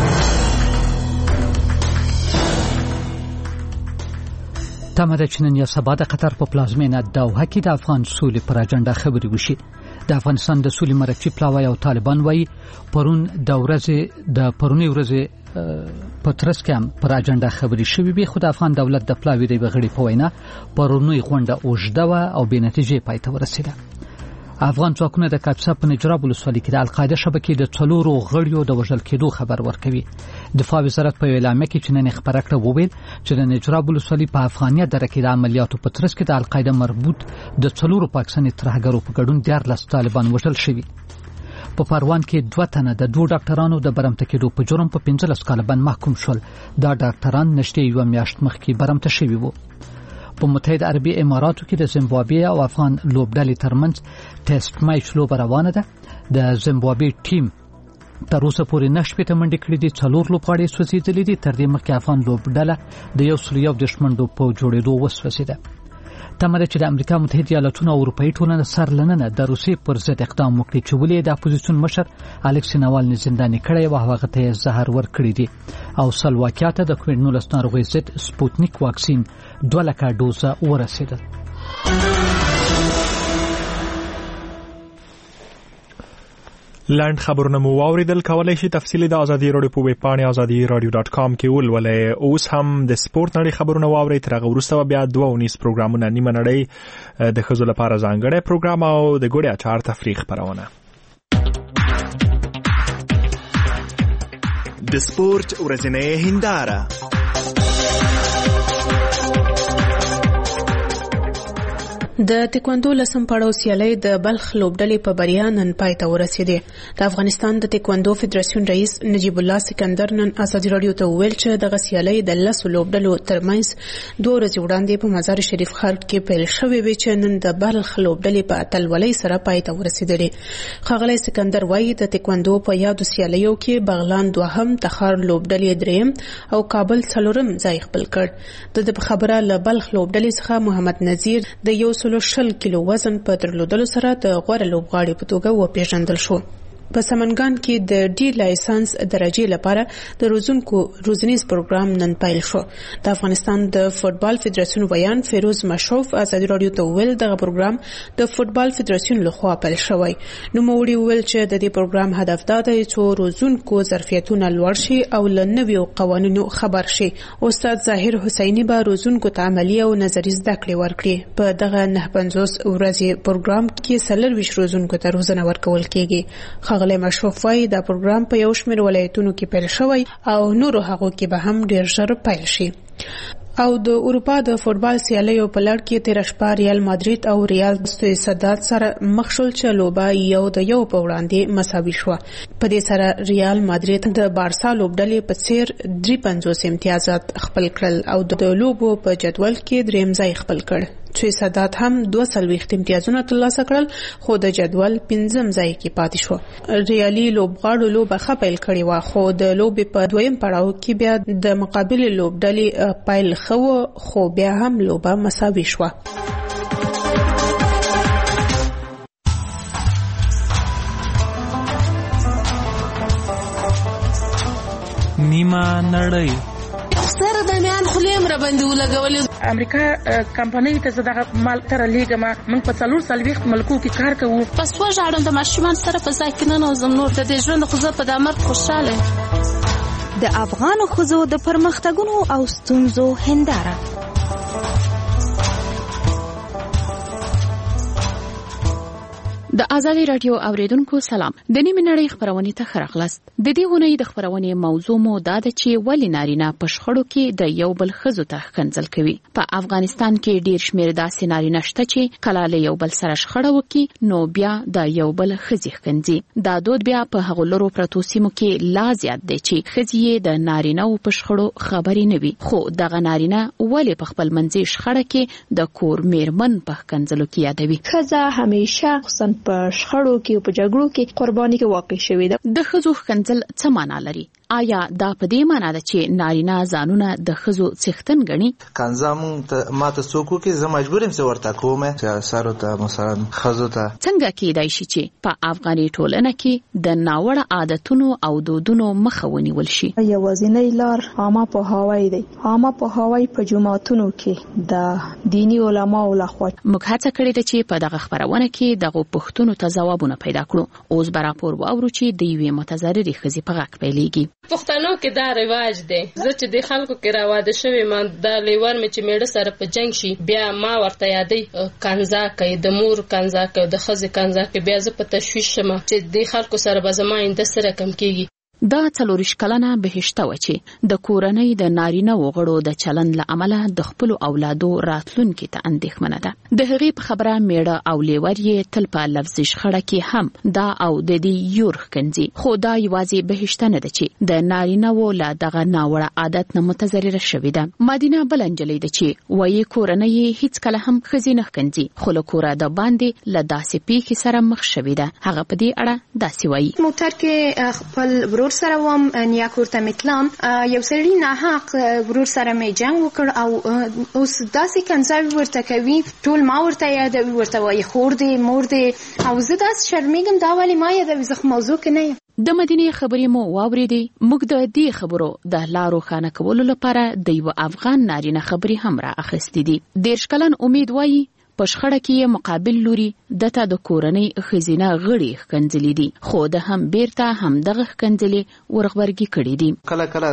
تمه ده چې نن یا سبا د قطر په پلازمینه دوحه کې د افغان سولې پر اجنډا خبرې وشي. د افغانستان د سولې مرکزي پلاوی او طالبان وایي پرونی ورځې په ترڅ کې هم پر اجنډا خبرې شوې وي، خو د افغان دولت د پلاوی د غړي په وینا پرونی غونډه اوږده وه او بې نتیجې پای ته ورسېده. افغان ځواکونه د کاپسا په نجراب ولسوالۍ کې د القاعده شبکې د 4 غړیو د وژل کېدو خبر ورکوي. دفاع وزارت په اعلامیه کې چې نن خبره کړه وویل چې د نجراب ولسوالۍ په افغانیه دره کې د عملیاتو په ترڅ کې د القاعده مربوط د 4 پاکستاني ترهګرو په ګډون 14 طالبان وژل شوي. په پروان کې 2 تنه د 2 ډاکټرانو د برمته کېدو په جرم په 15 کال باندې محکوم شول. دا ډاکټران نشته یو میاشت مخکې برمته شوي وو. په متحده عربي اماراتو کې د زیمبابوې او افغان لوبډلې ترمنځ ټیسټ میچ لوبه روانه ده. د زیمبابوې ټیم تر اوسه پورې 9 منډې کړې دي، 4 لوبغاړي سوځېدلي دي. تر دې مخکې افغان لوبډله د 101 دښمنډو په جوړېدو وسوځېده. تمه ده چې د امریکا متحده ایالاتونو او اروپایي ټولنه سرلننه د روسیې پر ضد اقدام وکړي چې ولې د اپوزیسیون مشر الکسی ناوالني زنداني کړی او هغه ته زهر ورکړی دي. او سلواکیا ته د کووډ-19 ناروغۍ ضد سپوتنیک واکسین 2 لکه ډوزه ورسېدل. لاند خبرونه مو واوریدل. کولای شي تفصیلی د آزادي رادیو په ویب پاڼه azadi-radio.com کې ولولئ. اوس هم د سپورت نړۍ خبرونه واورئ. تر هغه وروسته بیا 2 پروګرامونه نیمه نړۍ د ښځو لپاره ځانګړی پروګرام او د ګوړې اچار تفریح خبرونه. د سپورت ورځنۍ هنداره. د تکواندو لسم پړاو سیالۍ د بلخ لوبډلې په بریا نن پای ته ورسېدې. د افغانستان د تکواندو فدراسیون رئیس نجیب الله سکندر نن آزادي رادیو ته وویل چې دغه سیالۍ د 10 لوبډلو ترمنځ 2 ورځې وړاندې په مزار شریف ښار کې پیل شوې وې چې نن د بلخ لوبډلې په اتلولۍ سره پای ته ورسېدلې. ښاغلی سکندر وایي د تکواندو په یادو سیالیو کې بغلان 2 تخار لوبډلې 3 او کابل 4 ځای خپل کړ. د خبره له بلخ لوبډلې څخه محمد نذیر د 100 کیلو وزن په درلودلو سره د غوړ لوبغاړي په توګه وپیژندل شو. په سمنګان کې د ډي لایسنس درجه لپاره د روزنیز پروګرام نن پیل شو. د افغانستان د فوتبال فدراسیون ویان فیروز مشروف آزادي رادیو ته ویل دغه پروګرام د فوتبال فدراسیون لخوا پیل شوی. نو موړي ویل چې د دې پروګرام هدف دا دی چې روزونکو ظرفیتونه لوړ شي او له نویو قوانینو خبر شي. استاد ظاهر حسینی به روزونکو ته عملی او نظری زده کړې ورکړي. په دغه 950 ورځې پروګرام کې 40 روزونکو ته روزنه ورکول کیږي. ښاغلی مشروف وايي دا پروګرام په یو شمېر ولایتونو کې پیل شوی او نورو هغو کې به هم ډیر ژر پیل شي. او د اروپا د فوتبال سیالیو په لړ کې 13 شپه ریال مادرید او ریال سوسیداد سره مخ شول چې لوبه 1-1 په وړاندې مساوي شوه. په دې سره ریال مادرید د بارسا لوبډلې په څیر 53 امتیازات خپل کړل او د لوبو په جدول کې دریم ځای خپل کړ. سوسیداد هم 240 امتیازونه ترلاسه کړل خو د جدول 5م ځای کې پاتې شو. ریالي لوبغاړو لوبه ښه پیل کړې وه خو د لوبې په دویم پړاو کې بیا د مقابل لوبډلې پیل خو بیا هم لوبه مساوي شوه. نیمه نړۍ سره د میان خلیم را باندې ولګولې. امریکا کمپنۍ ته زداغه مال تر لیګما من په 440 ملکو کې کار کوو. پس وژاړم د ماشومان سره په ځای کې نه نوزم نور د دې ژوند خو زه په دمر خوشاله. د افغان ښځو د پرمختګونو او ستونزو هنداره. د ازادي رادیو اوریدونکو سلام. د نیمه نړۍ خبرونه ته خراغلاست. د دې غونې د خبرونه موضوع مو دا ده چې ولی نارینه په شخړو کې د یو بل ښځو ته کنځل کوي. په افغانستان کې ډیر شمیر داسې نارینه شته چې کله له یو بل سره شخړه وکړي نو بیا د یو بل ښځې کنځي. دا دود بیا په هغو لرو پرتو سیمو کې لا زیات دی چې ښځې د نارینه په شخړو خبرې نه وي. خو دغه نارینه ولی په خپل منځي شخړه کې د کور میرمن په کنځلو کې یادوي. ښځه همیشه په شخړو کې او په جګړو کې قرباني کې واقع شوې ده. د ښځو کنځل څه معنا لري؟ آیا دا په دې معنا ده چې نارینه ځانونه د ښځو څښتن ګڼي؟ کنځم ته ماته څوک کې زه مجبور یم چې ورته کوم چې سارو ته مثلا ښځو ته څنګه کېدای شي چې په افغاني ټولنه کې د ناوړه عادتونو او دودونو مخه ونیول شي؟ یوازینی لار عامه پوهاوی دی. عامه پوهاوی په جماعتونو کې د دینی علماو لخوا. موږ هڅه کړې ده چې په دغه خبرونه کې دغه پوښتنو ته ځوابونه پیدا کړو. اوس به راپور واورو چې د یوې متضررې ښځې په غږ پیلېږي. پښتنو کې دا رواج دی. زه چې د خلکو کې راواده شوی ما دا لیوان مې چې میړه سره په جنگ شي بیا ما ورته یادې کنځا کوي، د مور کنځا کوي، د ښځې کنځا کوي. بیا زه په تشویش شم چې د خلکو سره به زما آینده سره کم کېږي. دا 40 کلنه بهشته و چې د کورنۍ د نارینه وغړو د چلند له امله د خپل اولادو راتلونکي ته اندېښمنه ده. د هغې په خبره میړه او لیور یې تل په لفظي شخړه کې هم دا او د دې یور ښکنځي. خو دا یوازې بهشته نه ده چې د نارینه و له دغه ناوړه عادت نه متضرره شوې ده. مدینه بل نجلۍ ده چې وایي کورنۍ هیڅ کله هم ښځې نه ښکنځي، خو له کوره د باندې له داسې پیښې سره مخ شوې ده. هغه په دې اړه داسې وایي: موټر کې خپل سره وم نیا کورته متلم، یو سړی نه حق ورور سره می جنگ وکړ او اوس داسې کنځاوي ورته کوي. ټول ما ورته یادوي، ورته وایي خور دې مور دې، او زه داسې شرمېږم دا ولې ما یادوي، زه موضوع کې نه یم. د مدینې خبرې مو واورېدې. موږ د دې خبرو د لا روښانه کولو لپاره د یو افغان نارینه خبرې هم را اخیستې دي. 13 کلن امید وایي په شخړه کې مقابل لوري دته د کورنۍ ښځینه غړي ښکنځلې دي، خو د هم بیرته هم دغه ښکنځلې ورغبرګي کړي دي. کله کله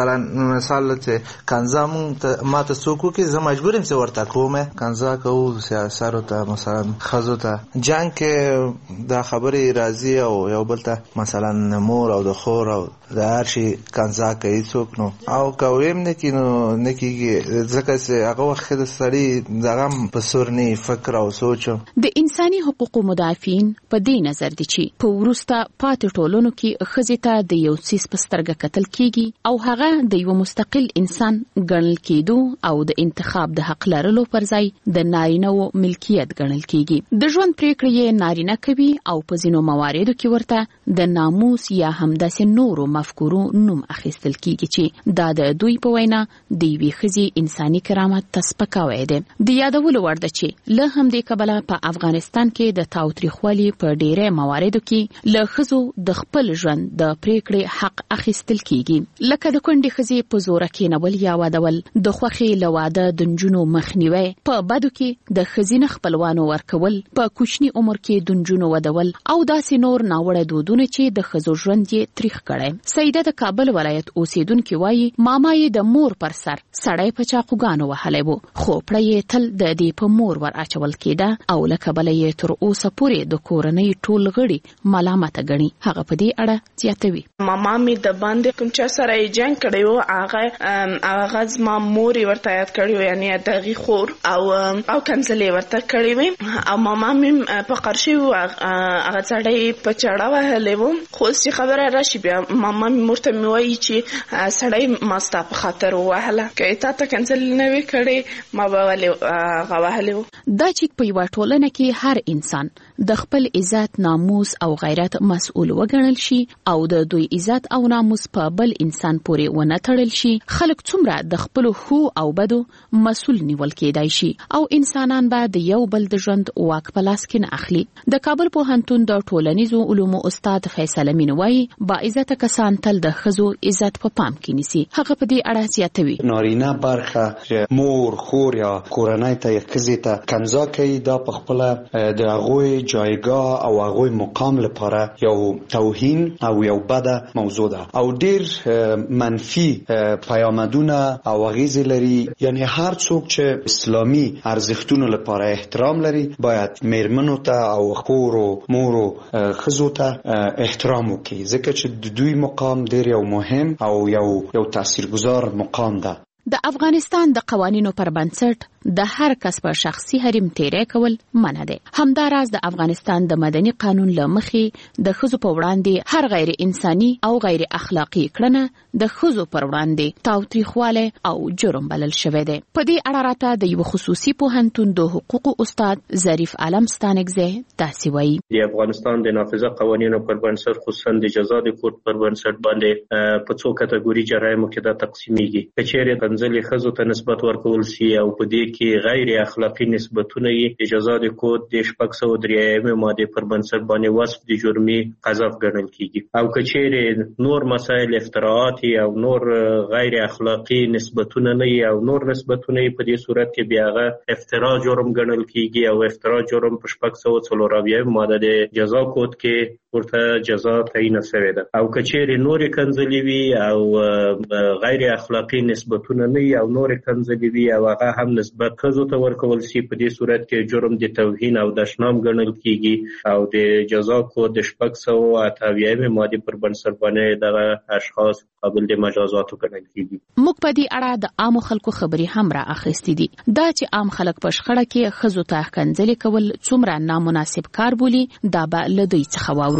مثال چې کنځم ته ماته څوک کې زه مجبور یم چې ورته کوم کنځا کوو سیاسارو ته مثلا ښځو ته جنگ کې دا خبرې راځي او یو بل ته مثلا مور او د خور او د هر شي کنځا کوي څوک نو او کویم نه کینو نه کیږي ځکه چې هغه وخت د سړی دغه په سورني فکر او سوچ. د انساني حقوقو مدافعین په دې نظر دي چې په وروسته پاتې ټولنو کې ښځې ته د یو څیز په سترګه کتل کیږي او هغه د یو مستقل انسان ګڼل کېدو او د انتخاب د حق لرلو پر ځای د نارینه و ملکیت ګڼل کیږي. د ژوند پریکړې یې نارینه کوي او په ځینو مواردو کې ورته د ناموس یا همداسې نورو مفکورو نوم اخیستل کیږي چې دا د دوی په وینا د یوې ښځې انساني کرامت ته سپکاوی دی. د یادولو وړ ده چې له همدې کبله په افغانستان کې د تاوتریخوالي په ډیری مواردو کې له ښځو د خپل ژوند د پریکړې حق اخیستل کیږي، لکه د کونډې ښځې په زوره کېنول یا وادول، د خوښې له واده د نجونو مخنیوی، په بدو کې د ښځینه خپلوانو ورکول، په کوچني عمر کې د نجونو ودول او داسې نور ناوړه دودونه چې د ښځو ژوند یې تریخ کړی. سیده د کابل ولایت اوسیدونکې وایي ماما یې د مور پر سر سړی په چاقوګانو وهلی و، خو پړه یې تل د دې په مور ور اچول کېده او لکه بله یې تر اوسه پورې د کورنۍ ټول غړي ملامته ګڼي. هغه په دې اړه زیاتوي: ماما مې د باندې کوم چا سره یې جنګ کړی و، هغه زما مور یې ورته یاد کړی و، یعنې د هغې خور او کنځلې ورته کړې وې او ماما مې په قرشي و، هغه سړی په چاړه وهلی و. خو اوس چې خبره راشي بیا ماما مې مور ته مې وایي چې سړی ما ستا په خاطر ووهله، که یې تا ته کنځلې نه وې کړې ما به ولې هغه وهلی و. دا چې په یوه ټولنه کې هر انسان د خپل عزت، ناموس او غیرت مسؤل وګڼل شي او د دوی عزت او ناموس په بل انسان پورې ونه تړل شي، خلک څومره د خپل خو او بدو مسؤل نیول کېدای شي او انسانان به د یو بل د ژوند واک په لاس کې نه اخلي. د کابل پوهنتون د ټولنیزو علومو استاد فیصل امین وایي با عزت کسان تل د ښځو عزت په پام کې نیسي. هغه په دې اړه زیاتوي: نارینه برخه چې مور، خور یا کورنۍ ته ښځې ته کنځا کوي دا په خپله د هغوی جایگاه او هغوی مقام لپاره یو توهین او یو بده موضوع ده او ډیر منفي پیامدونه او اغیزې لري. یعنی هر څوک چې اسلامي ارزښتونو لپاره احترام لري باید میرمنو ته او خورو مورو خزو ته احترام وکړي، ځکه چې د دوی مقام ډیر یو مهم او یو تاثیرگذار مقام ده. د افغانستان د قوانینو پر بنسټ د هر کس په شخصي حریم تیری کول منع دي. همداراز د افغانستان د مدني قانون لمخې د ښځو په وړاندې هر غیر انساني او غیر اخلاقی کړنه د ښځو پر وړاندې تاوتریخواله او جرم بلل شوی دی. په دې اړه راته د یو خصوصي پوهنتون د حقوقو استاد ظریف عالم ستانکزی داسې وایي: د افغانستان د نافذه قوانینو پر بنسټ خصوصا د جزا د کوډ پر بنسټ باندې په څو کټګوري جرایمو کې دا تقسیمیږي. کچېرې کنځلې ښځو ته نسبت ورکول شي او په دې کې غیر اخلاقی نسبتونه یې د جزا د کوډ د 603 ماده پر بنسټ باندې وصف د جرمي قذف ګڼل کیږي. او کچېرې نور مسایل افتراءات او نور غیر اخلاقی نسبتونه نه او نور نسبتونه په دې صورت کې بیا غو افتراء جرم ګڼل کیږي او افتراء جرم په 603 ماده د جزا کوډ کې ورته جزا تعیین شوې ده. او کچېرې نور کنځلې وي او غیر اخلاقی نسبتونه نه او نور کنځلې وي او هغه هم نسبت ښځو ته ورکول شي، په دې صورت کې جرم د توهین او دشنام ګڼل کیږي او د جزا کوډ د 628 ماده پر بنسټ باندې دغه اشخاص قابل د مجازاتو ګڼل کیږي. موږ په دې اړه د عامو خلکو خبرې هم را اخیستې دي. دا چې عام خلک په شخړه کې ښځو ته کنځلې کول څومره نامناسب کار بولي دا به له دوی څخه واورو.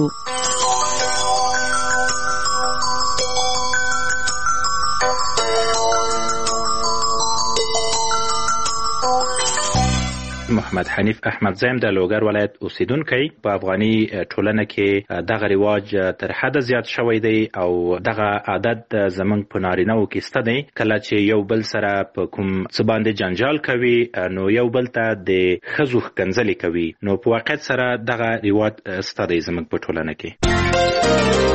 محمد حنیف احمد زیم د لوګر ولایت اوسیدونکی. په افغاني ټولنه کې دغه رواج تر حد زیات شوی دی او دغه عادت زمنګ په نارینه‌و کې سته دی. کله چې یو بل سره په کوم څه باندې جنجال کوي نو یو بل ته د ښځو ښکنځلې کوي، نو په واقعیت سره دغه رواج سته دی زمنګ په ټولنه کې.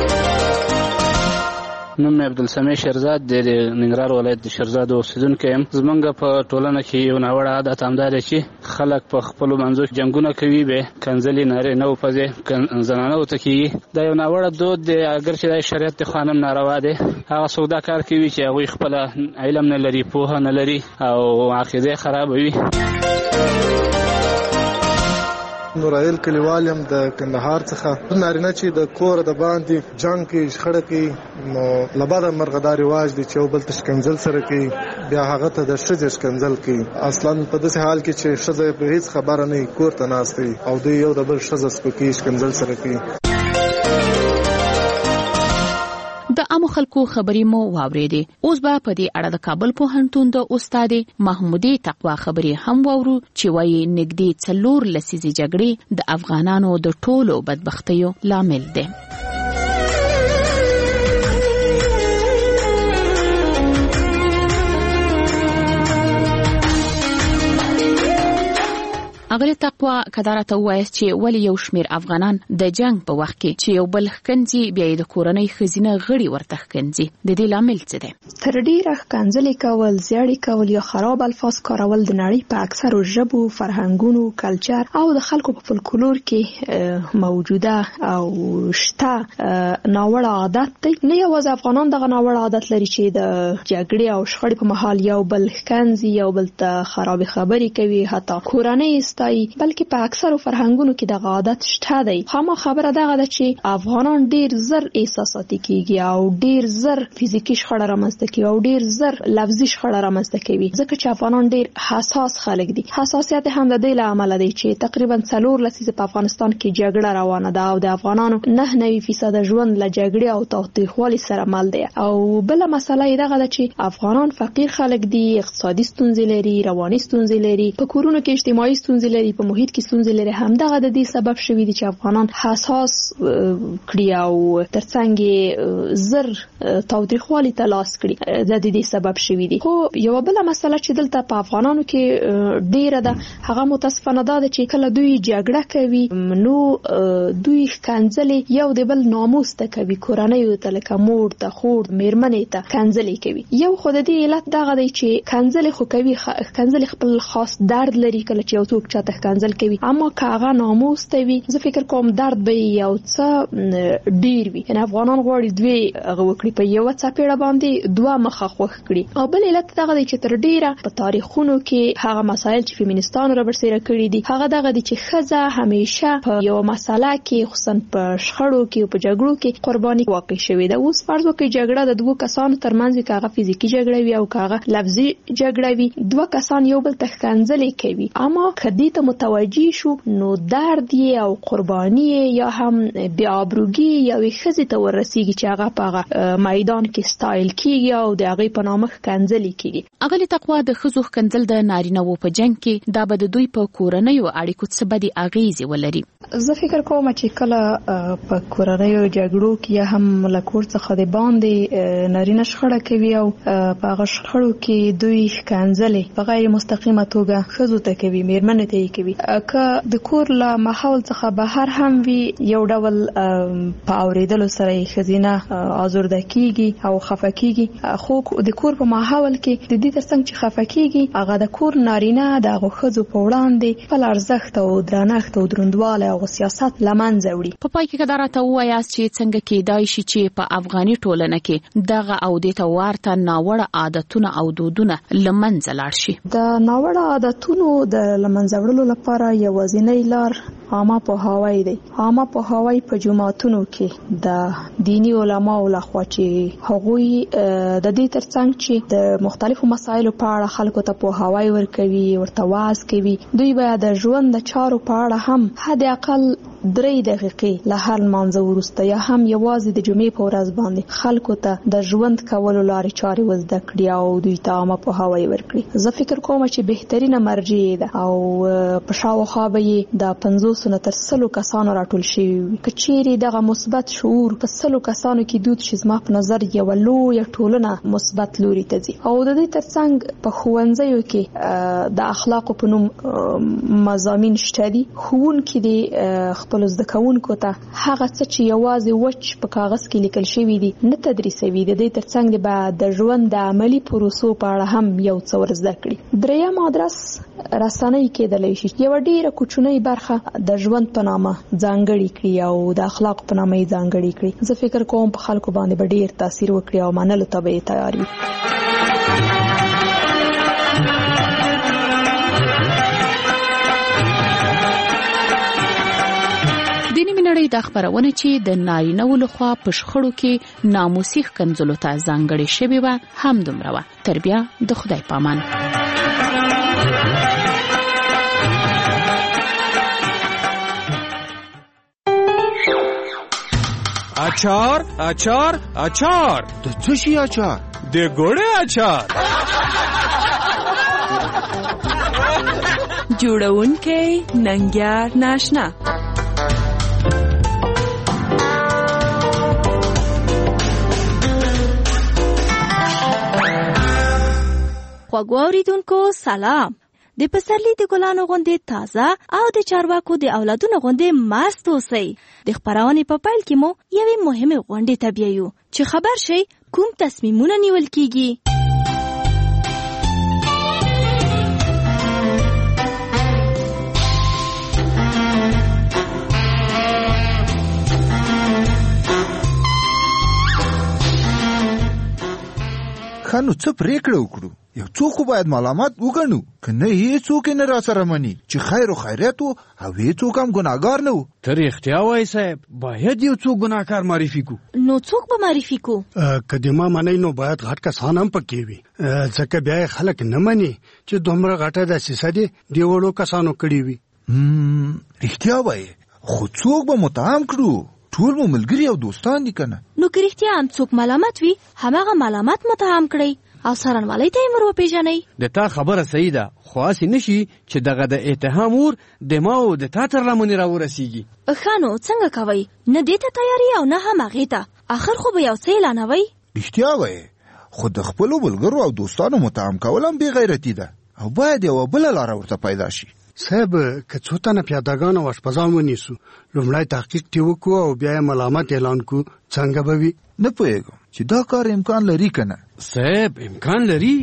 نوم عبدالسمیع شیرزاد د ننګرهار ولایت د شیرزاد اوسیدونکی یم. زمونږ په ټولنه کې یو ناوړه عادت همدا دی چې خلک په خپلو منځو جنګونه کوي، به کنځلې نارینه او ښځې زنانه ته کېږي. دا یو ناوړه دود دی، اگر چې دا شریعت د خانم ناروا دی. هغه څوک دا کار کوي چې هغوی خپله علم نه لري، پوهه نه لري او عقیده خرابوي. نورایل کلیوال یم د کندهار څخه. نارینه چې د کور د باندې جنګ کې شخړه کوي نو لباده مرغه دا رواج دی چې یو بل ته ښکنځل سره کوي، بیا هغه ته د ښځې ښکنځل کوي. اصلا په داسې حال کې چې ښځه په هیڅ خبره نه کور ته ناست وي او دوی یو د بل ښځه سپکوي، ښکنځل سره کوي. د عامو خلکو خبرې مو واورېدې. اوس به په دې اړه د کابل پوهنتون د استاد محمودي تقوا خبرې هم واورو چې وايي نږدې 4 لسیزې جګړې د افغانانو د ټولو بدبختیو لامل دي. اغلی تقوا کدارته وایي چې ولی یو شمیر افغانان د جنگ په وخت کې چې یو بل ښکنځي بیا د کورنۍ خزینه غړي ورته ښکنځي، د دې لامل څه دی؟ تر ډیره ښکنځلې کول، زیاړې کول یا خراب الفاظ کارول د نړۍ په اکثرو ژبو، فرهنګونو، کلچر او د خلکو په فولکلور کې موجوده او شته ناوړه عادت دی. نه یوازې افغانان دغه ناوړه عادت لري چې د جګړې او شخړې په مهال یو بل ښکنځي، یو بل ته خراب خبرې کوي، حتی کورنۍ بلکې په اکثرو فرهنګونو کې دغه عادت شته دی. خامہ خبره دغه ده چې افغانان ډیر زر احساساتي کیږي او ډیر زر فزیکی شخړه رامنځته کوي او ډیر زر لفظي شخړه رامنځته کوي، ځکه چې افغانان ډیر حساس خلک دي. حساسیت هم د دې له امله دی چې تقریبا 4 لسیزې په افغانستان کې جګړه روانه ده او د افغانانو 99% ژوند له جګړې او تاوتریخوالي سره مل دی. او بل مسله دغه ده چې افغانان فقیر خلک دي، اقتصادي ستونزې لري، رواني ستونزې لري، په کورونو کې اجتماعي ستونزې لري، په محیط کې ستونزې لري. همدغه د دې سبب شوی دی چې افغانان حساس کړي او ترڅنګ زر تاوتریخوالي ته لاس کړي، د دې سبب شوی دی. خو یو بل مسله چې دلته په افغانانو کې ډیره ده هغه متاسفانه ده چې کله دوی جګړه کوي نو دوی ښکنځلې یو د بل ناموس ته کوي، کورنۍ ته لکه مور ته، خور، میرمنې ته کنځلې کوي. یو خو د دې علت دغه دی چې کنځلې خو کوي، کنځلې خپل خاص درد لري. کله چې یو څوک چاته ښکنځل کوي، اما که هغه ناموس ته وي زه فکر کوم درد به یو څه ډیر وي. یعنې افغانان غواړي دوی هغه وکړي، په یوه څپېړه باندې دوه مخه خوښ کړي. او بل علت دغه دی چې تر ډیره په تاریخونو کې هغه مسایل چې فیمینیستانو رابرسېره کړي دي هغه دغه دی چې ښځه همیشه په یوه مسله کې خصوصا په شخړو کې او په جګړو کې قرباني واقع شوې ده. اوس فرض وکړئ جګړه د دوه کسانو ترمنځ وي، که هغه فزیکي جګړه وي او که هغه لفظي جګړه وي، دوه کسان یو بل ته ښکنځلې کوي، اما که دې ته متوجه شو نو درد یې او قرباني یا هم بې آبروګي یوې ښځې ته وررسېږي چې هغه په هغه میدان کې ستایل کېږي او د هغې په نامه ښکنځلې کېږي. اغلې تقوا د ښځو ښکنځل د نارینه‌وو په جنګ کې دا به د دوی په کورنیو اړیکو څه بدې اغېزې ولري. زه فکر کوم چې کله په کورنیو جګړو کې یا هم له کور څخه د باندې نارینه شخړه کوي او په هغه شخړو کې دوی ښکنځلې په غیر مستقیمه توګه ښځو ته کوي، مېرمنې ته یې کوي، که د کور له ماحول څخه بهر هم وي یو ډول په اورېدلو سره یې ښځینه ازرده کېږي او خفه کېږي. خو د کور په ماحول کې د دې ترڅنګ چې خفه کېږي هغه د کور نارینه د هغو ښځو په وړاندې خپل ارزښت او درنښت او دروندوالی او سیاست له منځه وړي. په پای کې که دا راته ووایاست چې څنګه کېدای شي چې په افغاني ټولنه کې دغه او دې ته ورته ناوړه عادتونه او دودونه له منځه لاړ شي. د ناوړه عادتونو د له منځه وړلو لپاره یوازینۍ لار عامه پوهاوی دی. عامه پوهاوی په جوماتونو کې د دینی علماو لخوا چې هغوی د دې ترڅنګ چې د مختلفو مسایلو په اړه خلکو ته پوهاوی ورکوي، ورته واعظ کوي، دوی باید د ژوند د چارو په اړه هم حد اقل 3 دقیقې له هر لمانځه وروسته یا هم یوازې د جمعې په ورځ باندې خلکو ته د ژوند کولو لارې چارې وزده کړي او دوی ته عامه پوهاوی ورکړي. زه فکر کوم چې بهترینه مرجع ده او په شاوخوا به یې د 50 نه تر 100 کسانو راټول شوي وي. که چیرې دغه مثبت شعور په 100 کسانو کې دود شي زما په نظر یوه لویه ټولنه مثبت لوري ته ځي. او د دې ترڅنګ په ښوونځیو کې د اخلاقو په نوم مضامین شته دي. ښوونکي دې خپل زده کوونکو ته هغه څه چې یوازې وچ په کاغذ کې لیکل شوي دي نه تدریسوي، د دې ترڅنګ به د ژوند د عملي پروسو په اړه هم یو څه ور زده کړي. دریم ادرس رسنۍ کېدلی شي یوه ډیره کوچنۍ برخه د ژوند په نامه ځانګړې کړي او د اخلاق په نامه یې ځانګړې کړي. زه فکر کوم په خلکو باندې به ډیر تاثیر وکړي او منلو ته به یې تیار وي. د خبرونه چې د نارینه‌و لخوا په شخړو کې ناموسي ښکنځلو ته ځانګړې شوې وه هم دومره وه. تر بیا د خدای پامان. اچار اچار اچار د څه شي اچار؟ د ګوړې اچار. جوړونکی ننګیار ناشنا. خواږه اوریدونکو سلام. د پسرلي د ګلانو غوندې تازه او د چارواکو د اولادونو غوندې مست اوسئ. د خپرونې په پیل کې مو یوې مهمې غونډې ته بیایو چې خبر شئ کوم تصمیمونه نیول کیږي. خانو څه پریکړه وکړو؟ یو څوک باید معلومات وګڼو، کنه هیڅ څوک نه را سره مني چې خیر او خیرات او هیڅ څوک هم ګناګار نه و. تر اختیار وای صاحب باید یو څوک ګناکار معرفي کو. نو څوک به معرفي کو؟ کدیما منای نو باید غټ کسان هم پکې وي، ځکه بیا خلک نه مني چې دومره غټه د سیسه دي دی وړو کسانو کړی وي. اختیار وای خو څوک به متهم کړو؟ ټول مو ملګری او دوستان دي کنه. نو که رښتیا هم څوک ملامت وي هماغه ملامت متهم کړئ او څارنوالۍ ته یې ور وپېژنئ. د تا خبره صحیح ده، خو هسې نشي چې دغه د اتهام اور د ما او د تا تر لمنې راورسېږي. ښه نو څنګه کوئ؟ نه دې ته تیاري او نه هم هغې ته. آخر خو به یو څه اعلانوئ. رښتیا وایې خو د خپلو ملګرو او دوستانو متهم کول هم بې غیرتي ده او باید یوه بله لاره ورته پیدا شي. صاحب که څو تنه پیادهګان او اشپزان ونیسو، لومړی تحقیق تی وکړو او بیا یې ملامت اعلان کړو، څنګه به وي؟ نه پوهېږم چې دا کار امکان لري که نه. صاحب امکان لري،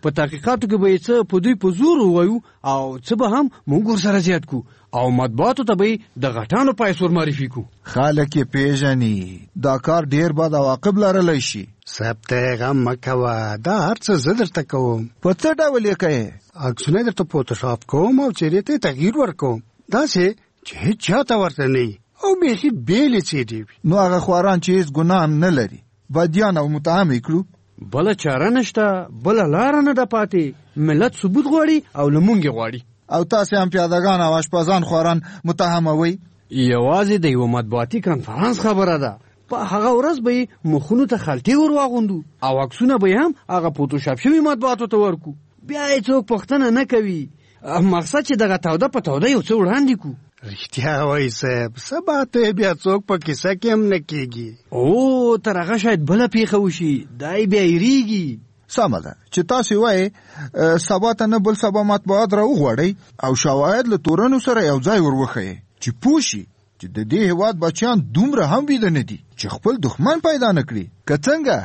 په تحقیقاتو کې به څه په دوی په زور ووایو او څه به هم موږ ورسره زیات کو او مطبوعاتو ته به د غټانو پیسو معرفي کو. خلک یې پیژني دا کار ډیر بد عواقب لرلی شي. صاحب ته غم مه کوه، دا هر څه زه درته کوم. په څه ډول یې کوې؟ عکسونه درته فوټوشاپ کوم او چهرې ته تغییر ورکوم، داسې چې هیڅ چاته ورته نه وي او بیخي بېلې څېرې وي. نو هغه خواران چې هیڅ ګناه نه لري بدیان او متهم یې کړو. بله چاره نشته، بله لاره نه ده پاتې. ملت ثبوت غواړي او له موږ غواړي. او تاسې هم پیادهګان او اشپزان خواران متهموئ؟ یوازې د یوه مطبوعاتي کنفرانس خبره ده. په هغه ورځ به یې مخونو ته خلطې ور واغوندو او عکسونه به یې هم هغه فوټوشاپ شوي مطبوعاتو ته ورکو. بیا یې څوک پوښتنه نه کوي. مقصد چې دغه توده په توده یو څه وړاندې کو. رښتیا وایي صاحب، سبا ته بیا څوک په کیسه کې هم نه کېږي. او تر هغه شاید بله پیښه وشي، دی بیا یېرېږي. سمه ده چې تاسې وایې سبا ته نه بل سبا مطبوعات راوغواړئ او شواهد له تورنو سره یو ځای ور وښیئ چې پوه شي چې د دې هېواد بچیان دومره هم ویده نه دي چې خپل دښمن پیدا نه کړي. که څنګه؟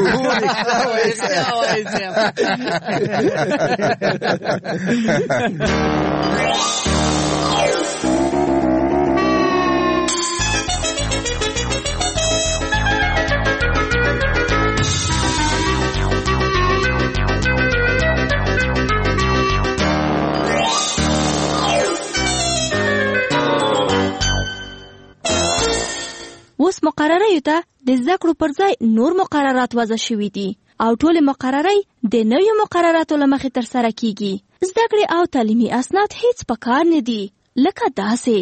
اوس مقرریو ته د زده کړو پر ځای نور مقررات وضع شوي دي او ټولې مقررۍ د نویو مقرراتو له مخې ترسره کیږي. زده کړې او تعلیمي اسناد هیڅ پکار نه دي لکه داسې.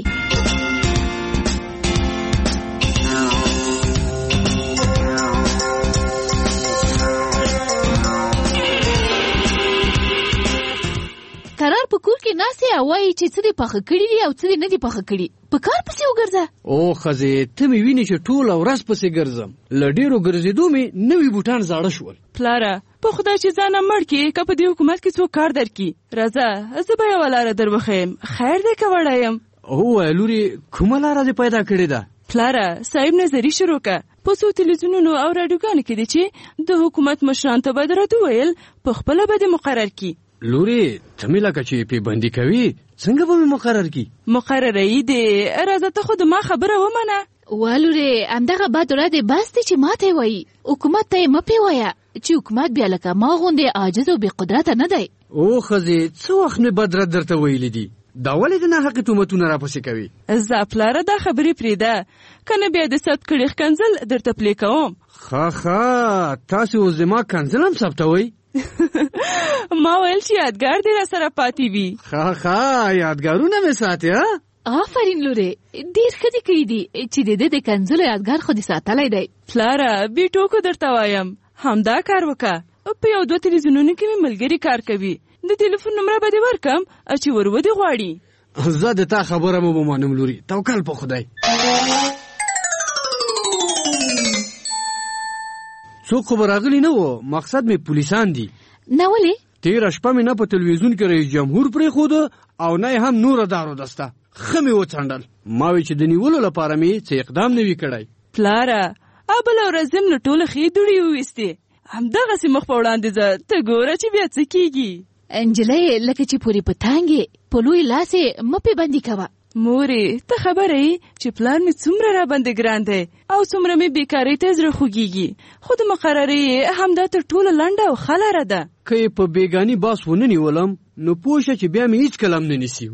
قرار په کور کې ناستې او وایي چې څه دې پاخه کړي دي او څه دې نه دي پاخه کړي. په کار پسې وګرځه. او ښځې ته مې وینې چې ټوله ورځ پسې ګرځم. له ډېرو ګرځېدو مې نوي بوټان زاړه شول. پلاره په خدای چې ځان مړ کړې که په دې حکومت کې څوک کار درکړي راځه زه به یوه لاره در وښیم. خیر دی که وړی یم. هو لورې کومه لاره دې پیدا کړې ده؟ پلاره صاحب نظري شروع که. په څو تلویزیونونو او راډیوګانو کې دی چې د حکومت مشران ته به د رد وویل په خپله به دې مقرر کړي. لورې ته مې لکه چې پې بندي کوي څنګه به مې مقرر کړي؟ مقررۍ دی راځه ته خو د ما خبره ومنه. والورې همدغه بد ورځې بس دی چې ما ته یې وایي. حکومت ته یې مه پې وایه چې حکومت بیا لکه ما غوندې عاجز او بې قدرته نه دی. او ښځې څه وخت مې بد رد درته ویلي دي، دا ولې د ناحقې تهمتونه راپسې کوي؟ زه پلاره دا خبرې پرېږده که نه بیا د ثبت کړي ښکنځل درته پلې کوم. ښه تاسې اوس زما کنځل هم ثبتوئ؟ ما ویل چې یادګار دې را سره پاتې وي. ښه یادګارونه مې ساتي. آفرین لورې ډېر ښه دې کړي دي چې د دې د کنځلو یادګار خو دې ساتلی دی. پلاره بې ټوکو درته وایم همدا کار وکړه. په یو دوه تلویزیونونو کې مې ملګري کار کوي، د ټلیفون نمره به دې ورکړم چې ور ودې غواړي. زه د تا خبره مو ومنم لورې، توکل په خدای. څوک خو به راغلی نه و، مقصد مې پولیسان دي. نه ولې؟ تېره شپه مې نه په تلویزیون کې رئیس جمهور پرېښوده او نه یې هم نوره دارو دسته. ښه مې وڅنډل. ما وی چې د نیولو لپاره مې څه اقدام نه وي کړی. پلاره بله ورځ یم نو ټوله ښې دوړې وویستې. همدغسې مخ په وړاندې ځه ته ګوره چې بیا څه کېږي. نجلۍ لکه چې پورې په تانګې په لوی لاس یې مه پې بندي کوه. مورې ته خبره یې چې پلان مې څومره را باندې ګران دی او څومره مې بیکارۍ ته زړه خوږېږي، خو د مقررې همدا تر ټوله لنډه او ښه لاره ده. که یې په بېګاني باس ونه نیولم نو پوه شه چې بیا مې هېڅ کله هم نه نیسي.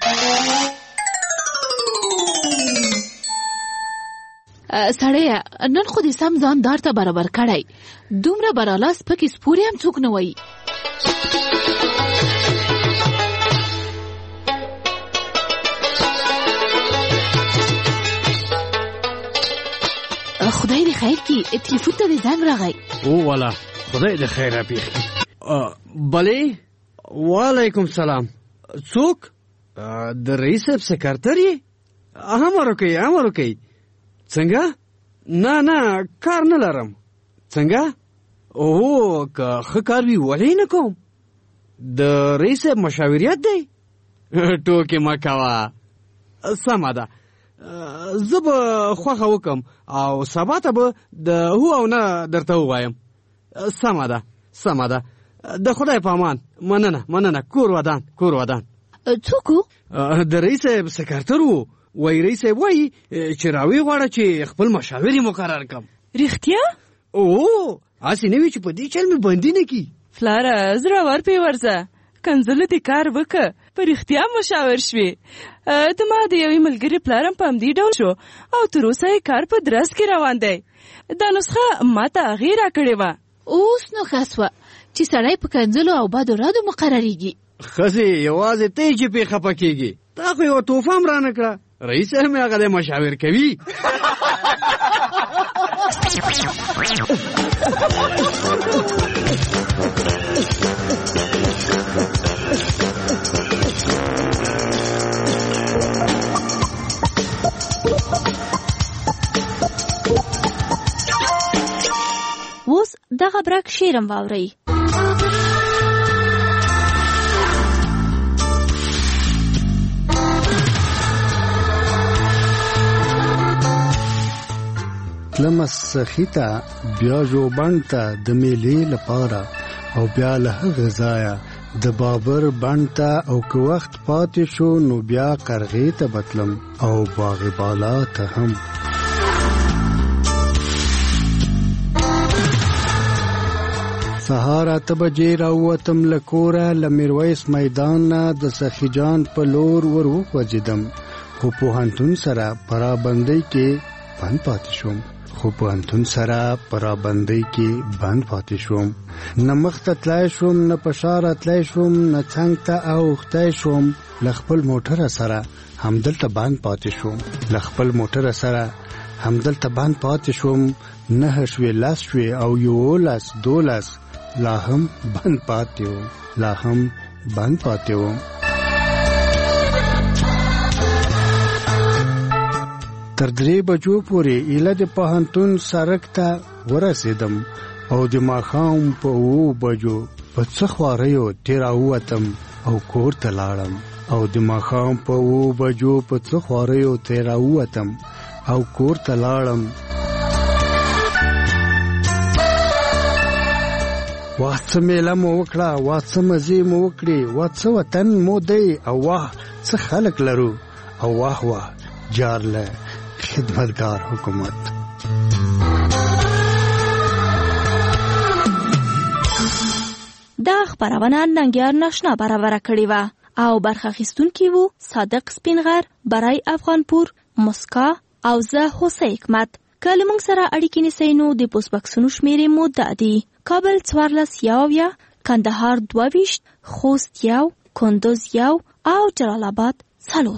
سړیه نن خو دې سم ځان دار ته برابر کړی، دومره برالاس پکې سپورې هم څوک نه وایي. خدای دې خیر کړي، تلیفون ته دې زنګ راغی. او والا خدای دې خیر راپېښ کړي. بلې وعلیکم سلام. څوک؟ د رئیس صاحب سکرتر یې؟ امر وکئ. څنګه؟ نه کار نه لرم. څنګه؟ او که ښه کار وي ولې نه کوم؟ د رئیس صاحب مشاوریت دی؟ ټوکې مه کوه. سمه ده، زه به خوښه وکم او سبا ته به د هو او نه درته ووایم. سمه ده د خدای په امان. مننه. کور ودان. څوک؟ د رئیس صاحب سکرتر وو. وای رئیس صاحب وای چې راوي غواړه چې خپل مشاوري مقرر کم. رښتیا؟ او اسی نه وی چې په دې چل می باندې نه کی. فلاره زړه ور په ورځه کنځله دې کار وکړه. په رښتیا مشاور شوې. د ما د یوې ملګري پلارم په همدې ډول شو او تر اوسه یې کار په درس کې روان دی. دا نسخه ما ته هغې راکړې وه. اوس نو ښه سوه چې سړی په کنځلو او بدو رادو مقرریږي. ښځې یوازې ته یې چې پې خفه کېږي. تا خو یوه توفه هم رانه کړه. رئیس صاحب مې هغه دی مشاور کوي. اوس دغه برک شیرم واورئ. تلمه سخي ته بیا ژوبڼ ته د میلې لپاره او بیا له هغه ځایه د بابر بڼ ته او که وخت پاتې شو نو بیا قرغې ته بتلم او باغ بالا ته هم. سهار 8 بجې راووتم له کوره. له میرویس میدان نه د سخي جان په لور ور وخوځېدم خو پوهنتون سره پرابندۍ کې بند پاتې شوم. نه مخ ته تلای شوم نه په شاره تلای شوم نه څنګ ته اوښتی شوم. له خپل موټره سره همدلته بند پاتې شوم. 9 شوې 10 شوې او 11 12 لا هم بند پاتې وم. تر 3 بجو پورې ایله د پوهنتون سړک ته ورسېدم او د ماښام په 2 بجو په څه خواریو تېراووتم او کور ته لاړم. واه څه میله مو وکړه، واه څه مزې مو وکړې، واه څه وطن مو دی، او واه څه خلک لرو، او واه جارله خدمتگار حکومت. دا خبرونه ننګیار ناشنا برابر کړې وه او برخه اخیستونکي وو صادق سپینغر، برای افغانپور، مسکا او زه حسین حکمت. که له موږ سره اړیکې نیسئ نو د پوسټ بکسونو شمیرې مو دا دي: کابل 14 کندهار 22 خوست 1 کندوز 1 او جلال آباد 4.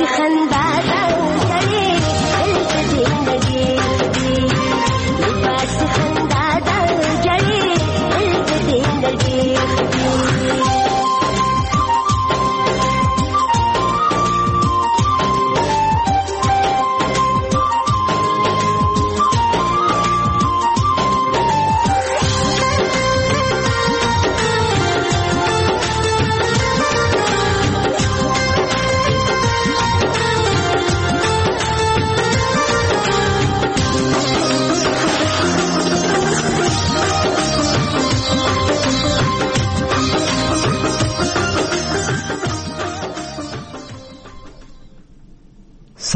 خندا